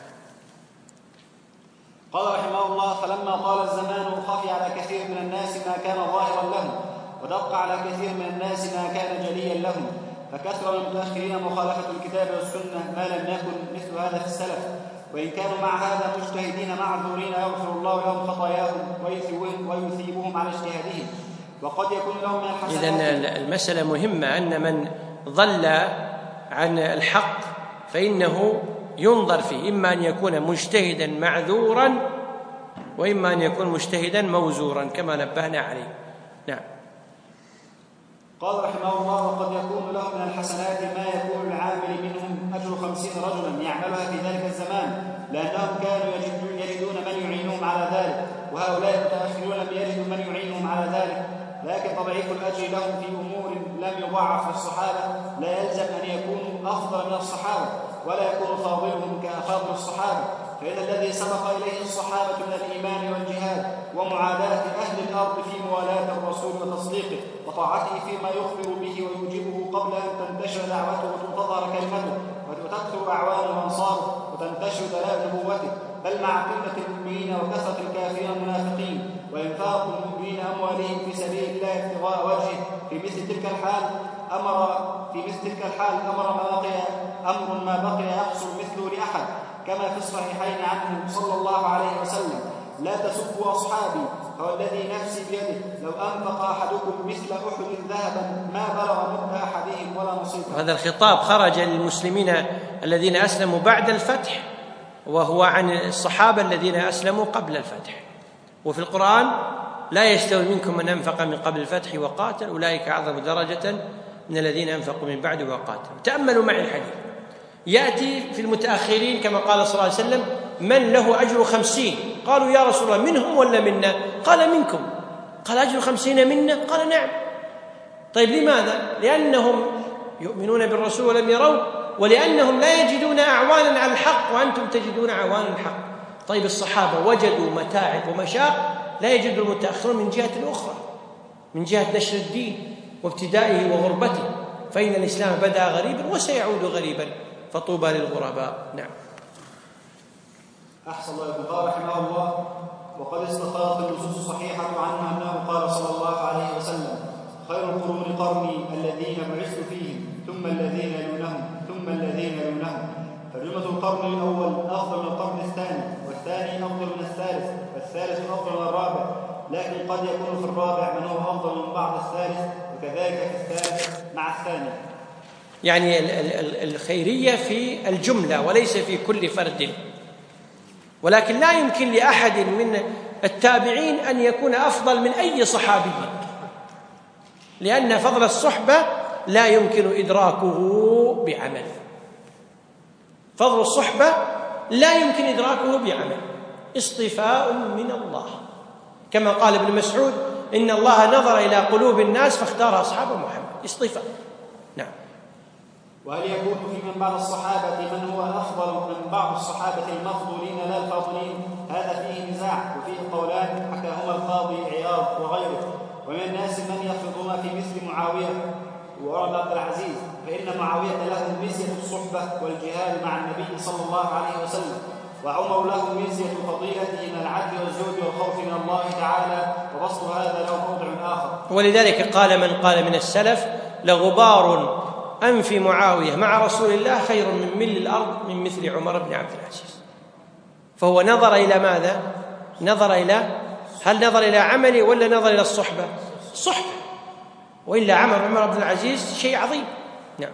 قال رحمه الله: فلما طال الزمان خفي على كثير من الناس ما كان ظاهرا لهم، ودق على كثير من الناس ما كان جليا لهم، فكثر من المتأخرين مخالفة الكتاب والسنة ما لم يكن مثل هذا في السلف، وإن كانوا مع هذا مجتهدين معذورين يغفر الله لهم خطاياهم ويثيبهم على اجتهادهم، وقد يكون لهم من الحسنات. إذن المسألة مهمة، أن من ضل عن الحق فإنه ينظر فيه، إما أن يكون مجتهدا معذورا، وإما أن يكون مجتهدا موزورا كما نبهنا عليه. نعم. قال رحمه الله: وقد يكون له من الحسنات ما يكون العامل منهم أجر 50 رجلا يعملها في ذلك الزمان، لأنهم كانوا يجدون من يعينهم على ذلك، وهؤلاء المتأخرون لم يجدوا من يعينهم على ذلك، لكن تضعيف الأجر لهم في أمور لم يضاعف للصحابة لا يلزم أن يكونوا أفضل من الصحابة، ولا يكون فاضلهم كأفاضل الصحابة، فإن الذي سبق إليه الصحابة من الإيمان والجهاد ومعاداة أهل الأرض في موالاة الرسول وتصديقه وطاعته فيما يخبر به ويوجبه قبل أن تنتشر دعوته وتظهر كلمته وتكثر أعوانه وأنصاره وتنتشر دلائل نبوته، بل مع قلة المؤمنين وكثرة الكافرين المنافقين، وإنفاق المؤمنين أموالهم في سبيل الله ابتغاء وجهه، في مثل تلك الحال أمر ما بقي يحصل مثله لأحد، كما في الصحيحين عنه صلى الله عليه وسلم: لا تسبوا أصحابي، هو الذي نفسي بيده لو أنفق أحدكم مثل أحد ذهبا ما بلغ مد أحدهم ولا نصيبه. هذا الخطاب خرج للمسلمين الذين أسلموا بعد الفتح، وهو عن الصحابة الذين أسلموا قبل الفتح. وفي القرآن: لا يستوي منكم من أنفق من قبل الفتح وقاتل أولئك أعظم درجة من الذين أنفقوا من بعد وقاتلوا. تأملوا معي الحديث: يأتي في المتأخرين كما قال صلى الله عليه وسلم: من له أجر 50. قالوا: يا رسول الله منهم ولا منا؟ قال: منكم. قال: أجر 50 منا؟ قال: نعم. طيب لماذا؟ لأنهم يؤمنون بالرسول ولم يروا، ولأنهم لا يجدون أعوانا على الحق وأنتم تجدون أعوانا الحق. طيب الصحابة وجدوا متاعب ومشاق لا يجد المتأخرون من جهة أخرى، من جهة نشر الدين وابتدائه وغربته، فإن الإسلام بدأ غريبا وسيعود غريبا، فطوبى للغرباء. نعم. أحسن الله إليكم. قال رحمه الله: وقد استفاضت النصوص الصحيحة عنه أنه قال صلى الله عليه وسلم: خير القرون قرني الذين بعثت فيهم، ثم الذين يلونهم، ثم الذين يلونهم. فجملة القرن الأول أفضل من القرن الثاني، والثاني أفضل من الثالث، والثالث أفضل من الرابع، لكن قد يكون في الرابع من هو أفضل من بعض الثالث، وكذلك في الثالث مع الثاني. يعني الخيرية في الجملة وليس في كل فرد، ولكن لا يمكن لأحد من التابعين أن يكون أفضل من أي صحابي، لأن فضل الصحبة لا يمكن إدراكه بعمل. فضل الصحبة لا يمكن إدراكه بعمل، اصطفاء من الله، كما قال ابن مسعود: إن الله نظر إلى قلوب الناس فاختار أصحاب محمد. اصطفاء. نعم. وهل يكون في من بعض الصحابة من هو أفضل من بعض الصحابة المفضولين لا الفاضلين؟ هذا فيه نزاع وفيه قولان حكاهما القاضي عياض وغيره. ومن الناس من يفرضون في مثل معاوية وعمر بن عبد العزيز، فإن معاوية له مزية الصحبة والجهاد مع النبي صلى الله عليه وسلم، وعمر له مزية فضيلته من العدل والزهد والخوف من الله تعالى، وبسط هذا له موضع آخر. ولذلك قال من قال من السلف: لغبار أنف معاوية مع رسول الله خير من مل الأرض من مثل عمر بن عبد العزيز. فهو نظر إلى ماذا؟ هل نظر إلى عمله ولا نظر إلى الصحبة؟ الصحبة، وإلا عمر بن العزيز شيء عظيم. نعم.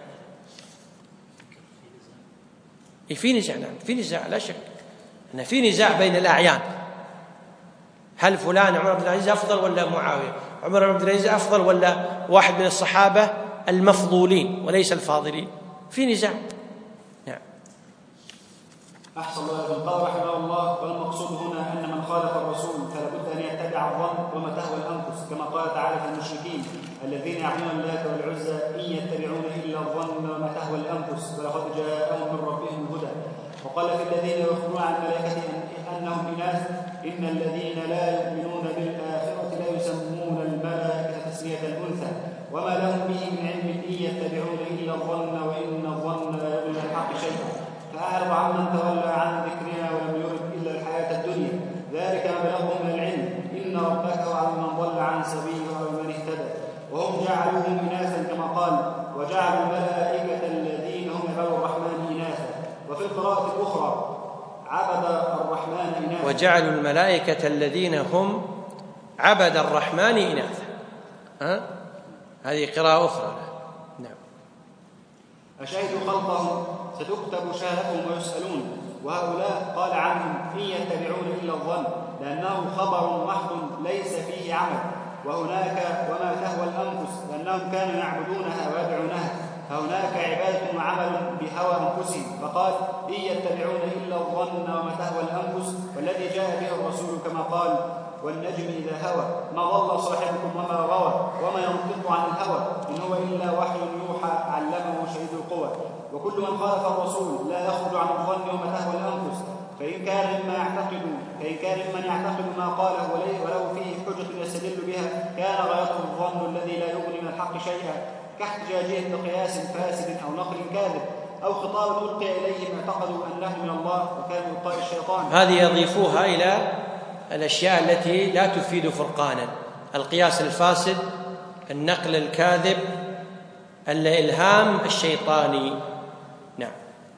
في نزاع، نعم في نزاع، لا شك أن في نزاع بين الأعيان. هل فلان عمر بن العزيز أفضل ولا معاوية؟ عمر بن عبد العزيز أفضل ولا واحد من الصحابة المفضولين وليس الفاضلين؟ في نزاع. نعم. أحسن الله إليكم. قال رحمه الله: والمقصود هنا أن من خالف الرسول فلا بد أن يتبع الظن وما تهوى الأنفس، كما قال تعالى في المشركين: الذين يعبدون اللات والعزى إن يتبعون إلا الظن وما تهوى الأنفس ولقد جاءهم من ربهم الهدى. وقال في الذين يخبرون عن الملائكة أنهم إناث: إن الذين لا يؤمنون بالآخرة لا يسمون الملائكة تسمية الأنثى وما لهم به من علم إن يتبعون إلا الظن وإن الظن لا يغني من الحق شيئا. فأعرض عمن تولى عن ذكرنا ولم يرد إلا الحياة الدنيا، ذلك ما بلغهم من العلم، إن ربك وعلى من ضل عن سبيله ومن اهتدى. وهم جعلوهم إناثا كما قال: وجعلوا الملائكة الذين هم عباد الرحمن إناثا. وفي القراءة الأخرى: عبد الرحمن إناثا. وجعلوا الملائكة الذين هم عبد الرحمن إناثا. هذه قراءة أخرى. نعم. أشهدوا خلقهم ستكتب شهادتهم ويسألون. وهؤلاء قال عنهم: إن يتبعون إلا الظن، لأنه خبر محض ليس فيه عمل. وهناك وما تهوى الأنفس، لأنهم كانوا يعبدونها ويدعونها. فهناك عبادة وعمل بهوى أنفسهم، فقال: إن يتبعون إلا الظن وما تهوى الأنفس، والذي جاء به الرسول كما قال: والنجم إذا هوى ما ضل صاحبكم وما غوى وما ينطق عن الهوى إن هو إلا وحي يوحى علمه شديد القوى. وكل من خالف الرسول لا يخرج عن الظن وما تهوى الأنفس، فإن كان ممن يعتقد ما قاله وله فيه حجة يستدل بها كان غايته الظن الذي لا يغني من الحق شيئا، كاحتجاجهم بقياس فاسد أو نقل كاذب أو خطاب ألقي إليهم اعتقدوا أنه من الله وكان يلقى الشيطان. هذه يضيفوها إلى الأشياء التي لا تفيد فرقانا: القياس الفاسد، النقل الكاذب، الإلهام الشيطاني. نعم.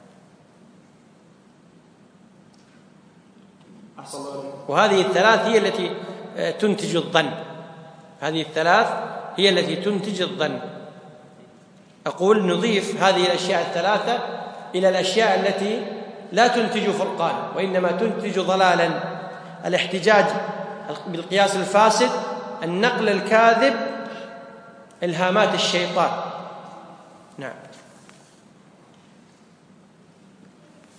وهذه الثلاث هي التي تنتج الظن. هذه الثلاث هي التي تنتج الظن. أقول نضيف هذه الأشياء الثلاثة إلى الأشياء التي لا تنتج فرقانا وإنما تنتج ضلالا: الاحتجاج بالقياس الفاسد، النقل الكاذب، إلهامات الشيطان. نعم.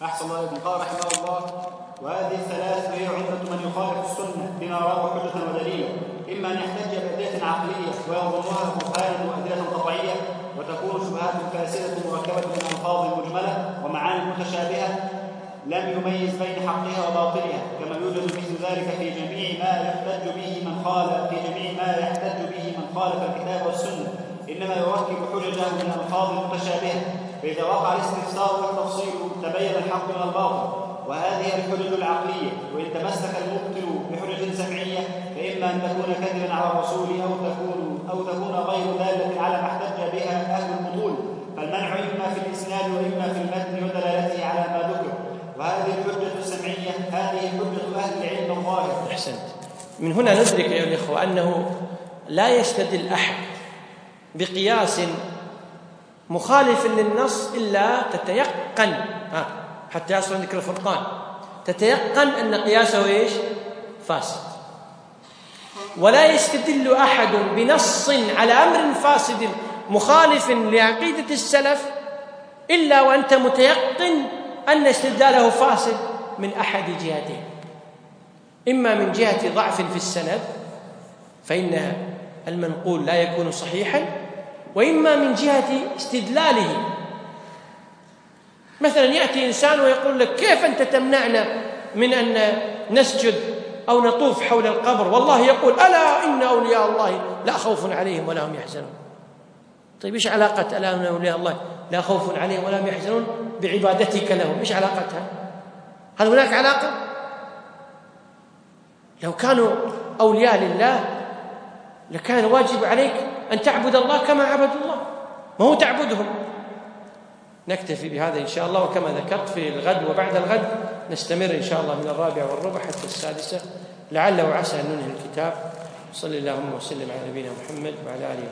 أحسن الله إليكم. قال رحمه الله: وهذه الثلاث هي عمدة من يخالف السنة بما راه حجة ودليلا، إما أن يحتج بأدلة عقلية ويظنها برهانا وأدلة قطعية، وتكون شبهات فاسدة مركبة من ألفاظ مجملة ومعاني متشابهة لم يميز بين حقها وباطلها، كما يوجد مثل ذلك في جميع ما يحتج به من خالف الكتاب والسنة، إنما يركب حججه من الألفاظ المتشابهة، فإذا وقع الاستفسار والتفصيل تبين الحق من الباطل. وهذه الحجج العقلية، وإن تمسك المبطل بحجج سمعية فإما أن تكون كذبا على الرسول أو تكون غير دالة على ما احتج بها أهل البطول، فالمنع إما في الإسناد وإما في المتن ودلالته على ما ذكر. وهذه الحجة السمعية هذه حجة أهل العلم الظاهر. أحسنت. من هنا ندرك أيها الإخوة أنه لا يستدل أحد بقياس مخالف للنص إلا تتيقن حتى يصل ذكر الفرقان، تتيقن أن قياسه إيش؟ فاسد. ولا يستدل أحد بنص على أمر فاسد مخالف لعقيدة السلف إلا وأنت متيقن أن استدلاله فاسد من أحد جهتين، إما من جهة ضعف في السند فإن المنقول لا يكون صحيحا، وإما من جهة استدلاله. مثلا يأتي إنسان ويقول لك: كيف أنت تمنعنا من أن نسجد أو نطوف حول القبر، والله يقول: ألا إن أولياء الله لا خوف عليهم ولا هم يحزنون. طيب إيش علاقة ألا إن أولياء الله لا خوف عليهم ولا هم يحزنون بعبادتك لهم؟ إيش علاقتها؟ هل هناك علاقة؟ لو كانوا أولياء لله لكان واجب عليك أن تعبد الله كما عبدوا الله، ما هو تعبدهم. نكتفي بهذا إن شاء الله، وكما ذكرت في الغد وبعد الغد نستمر إن شاء الله من 4 والربع حتى 6، لعل وعسى أن ننهي الكتاب. صلى اللهم وسلم على نبينا محمد وعلى آله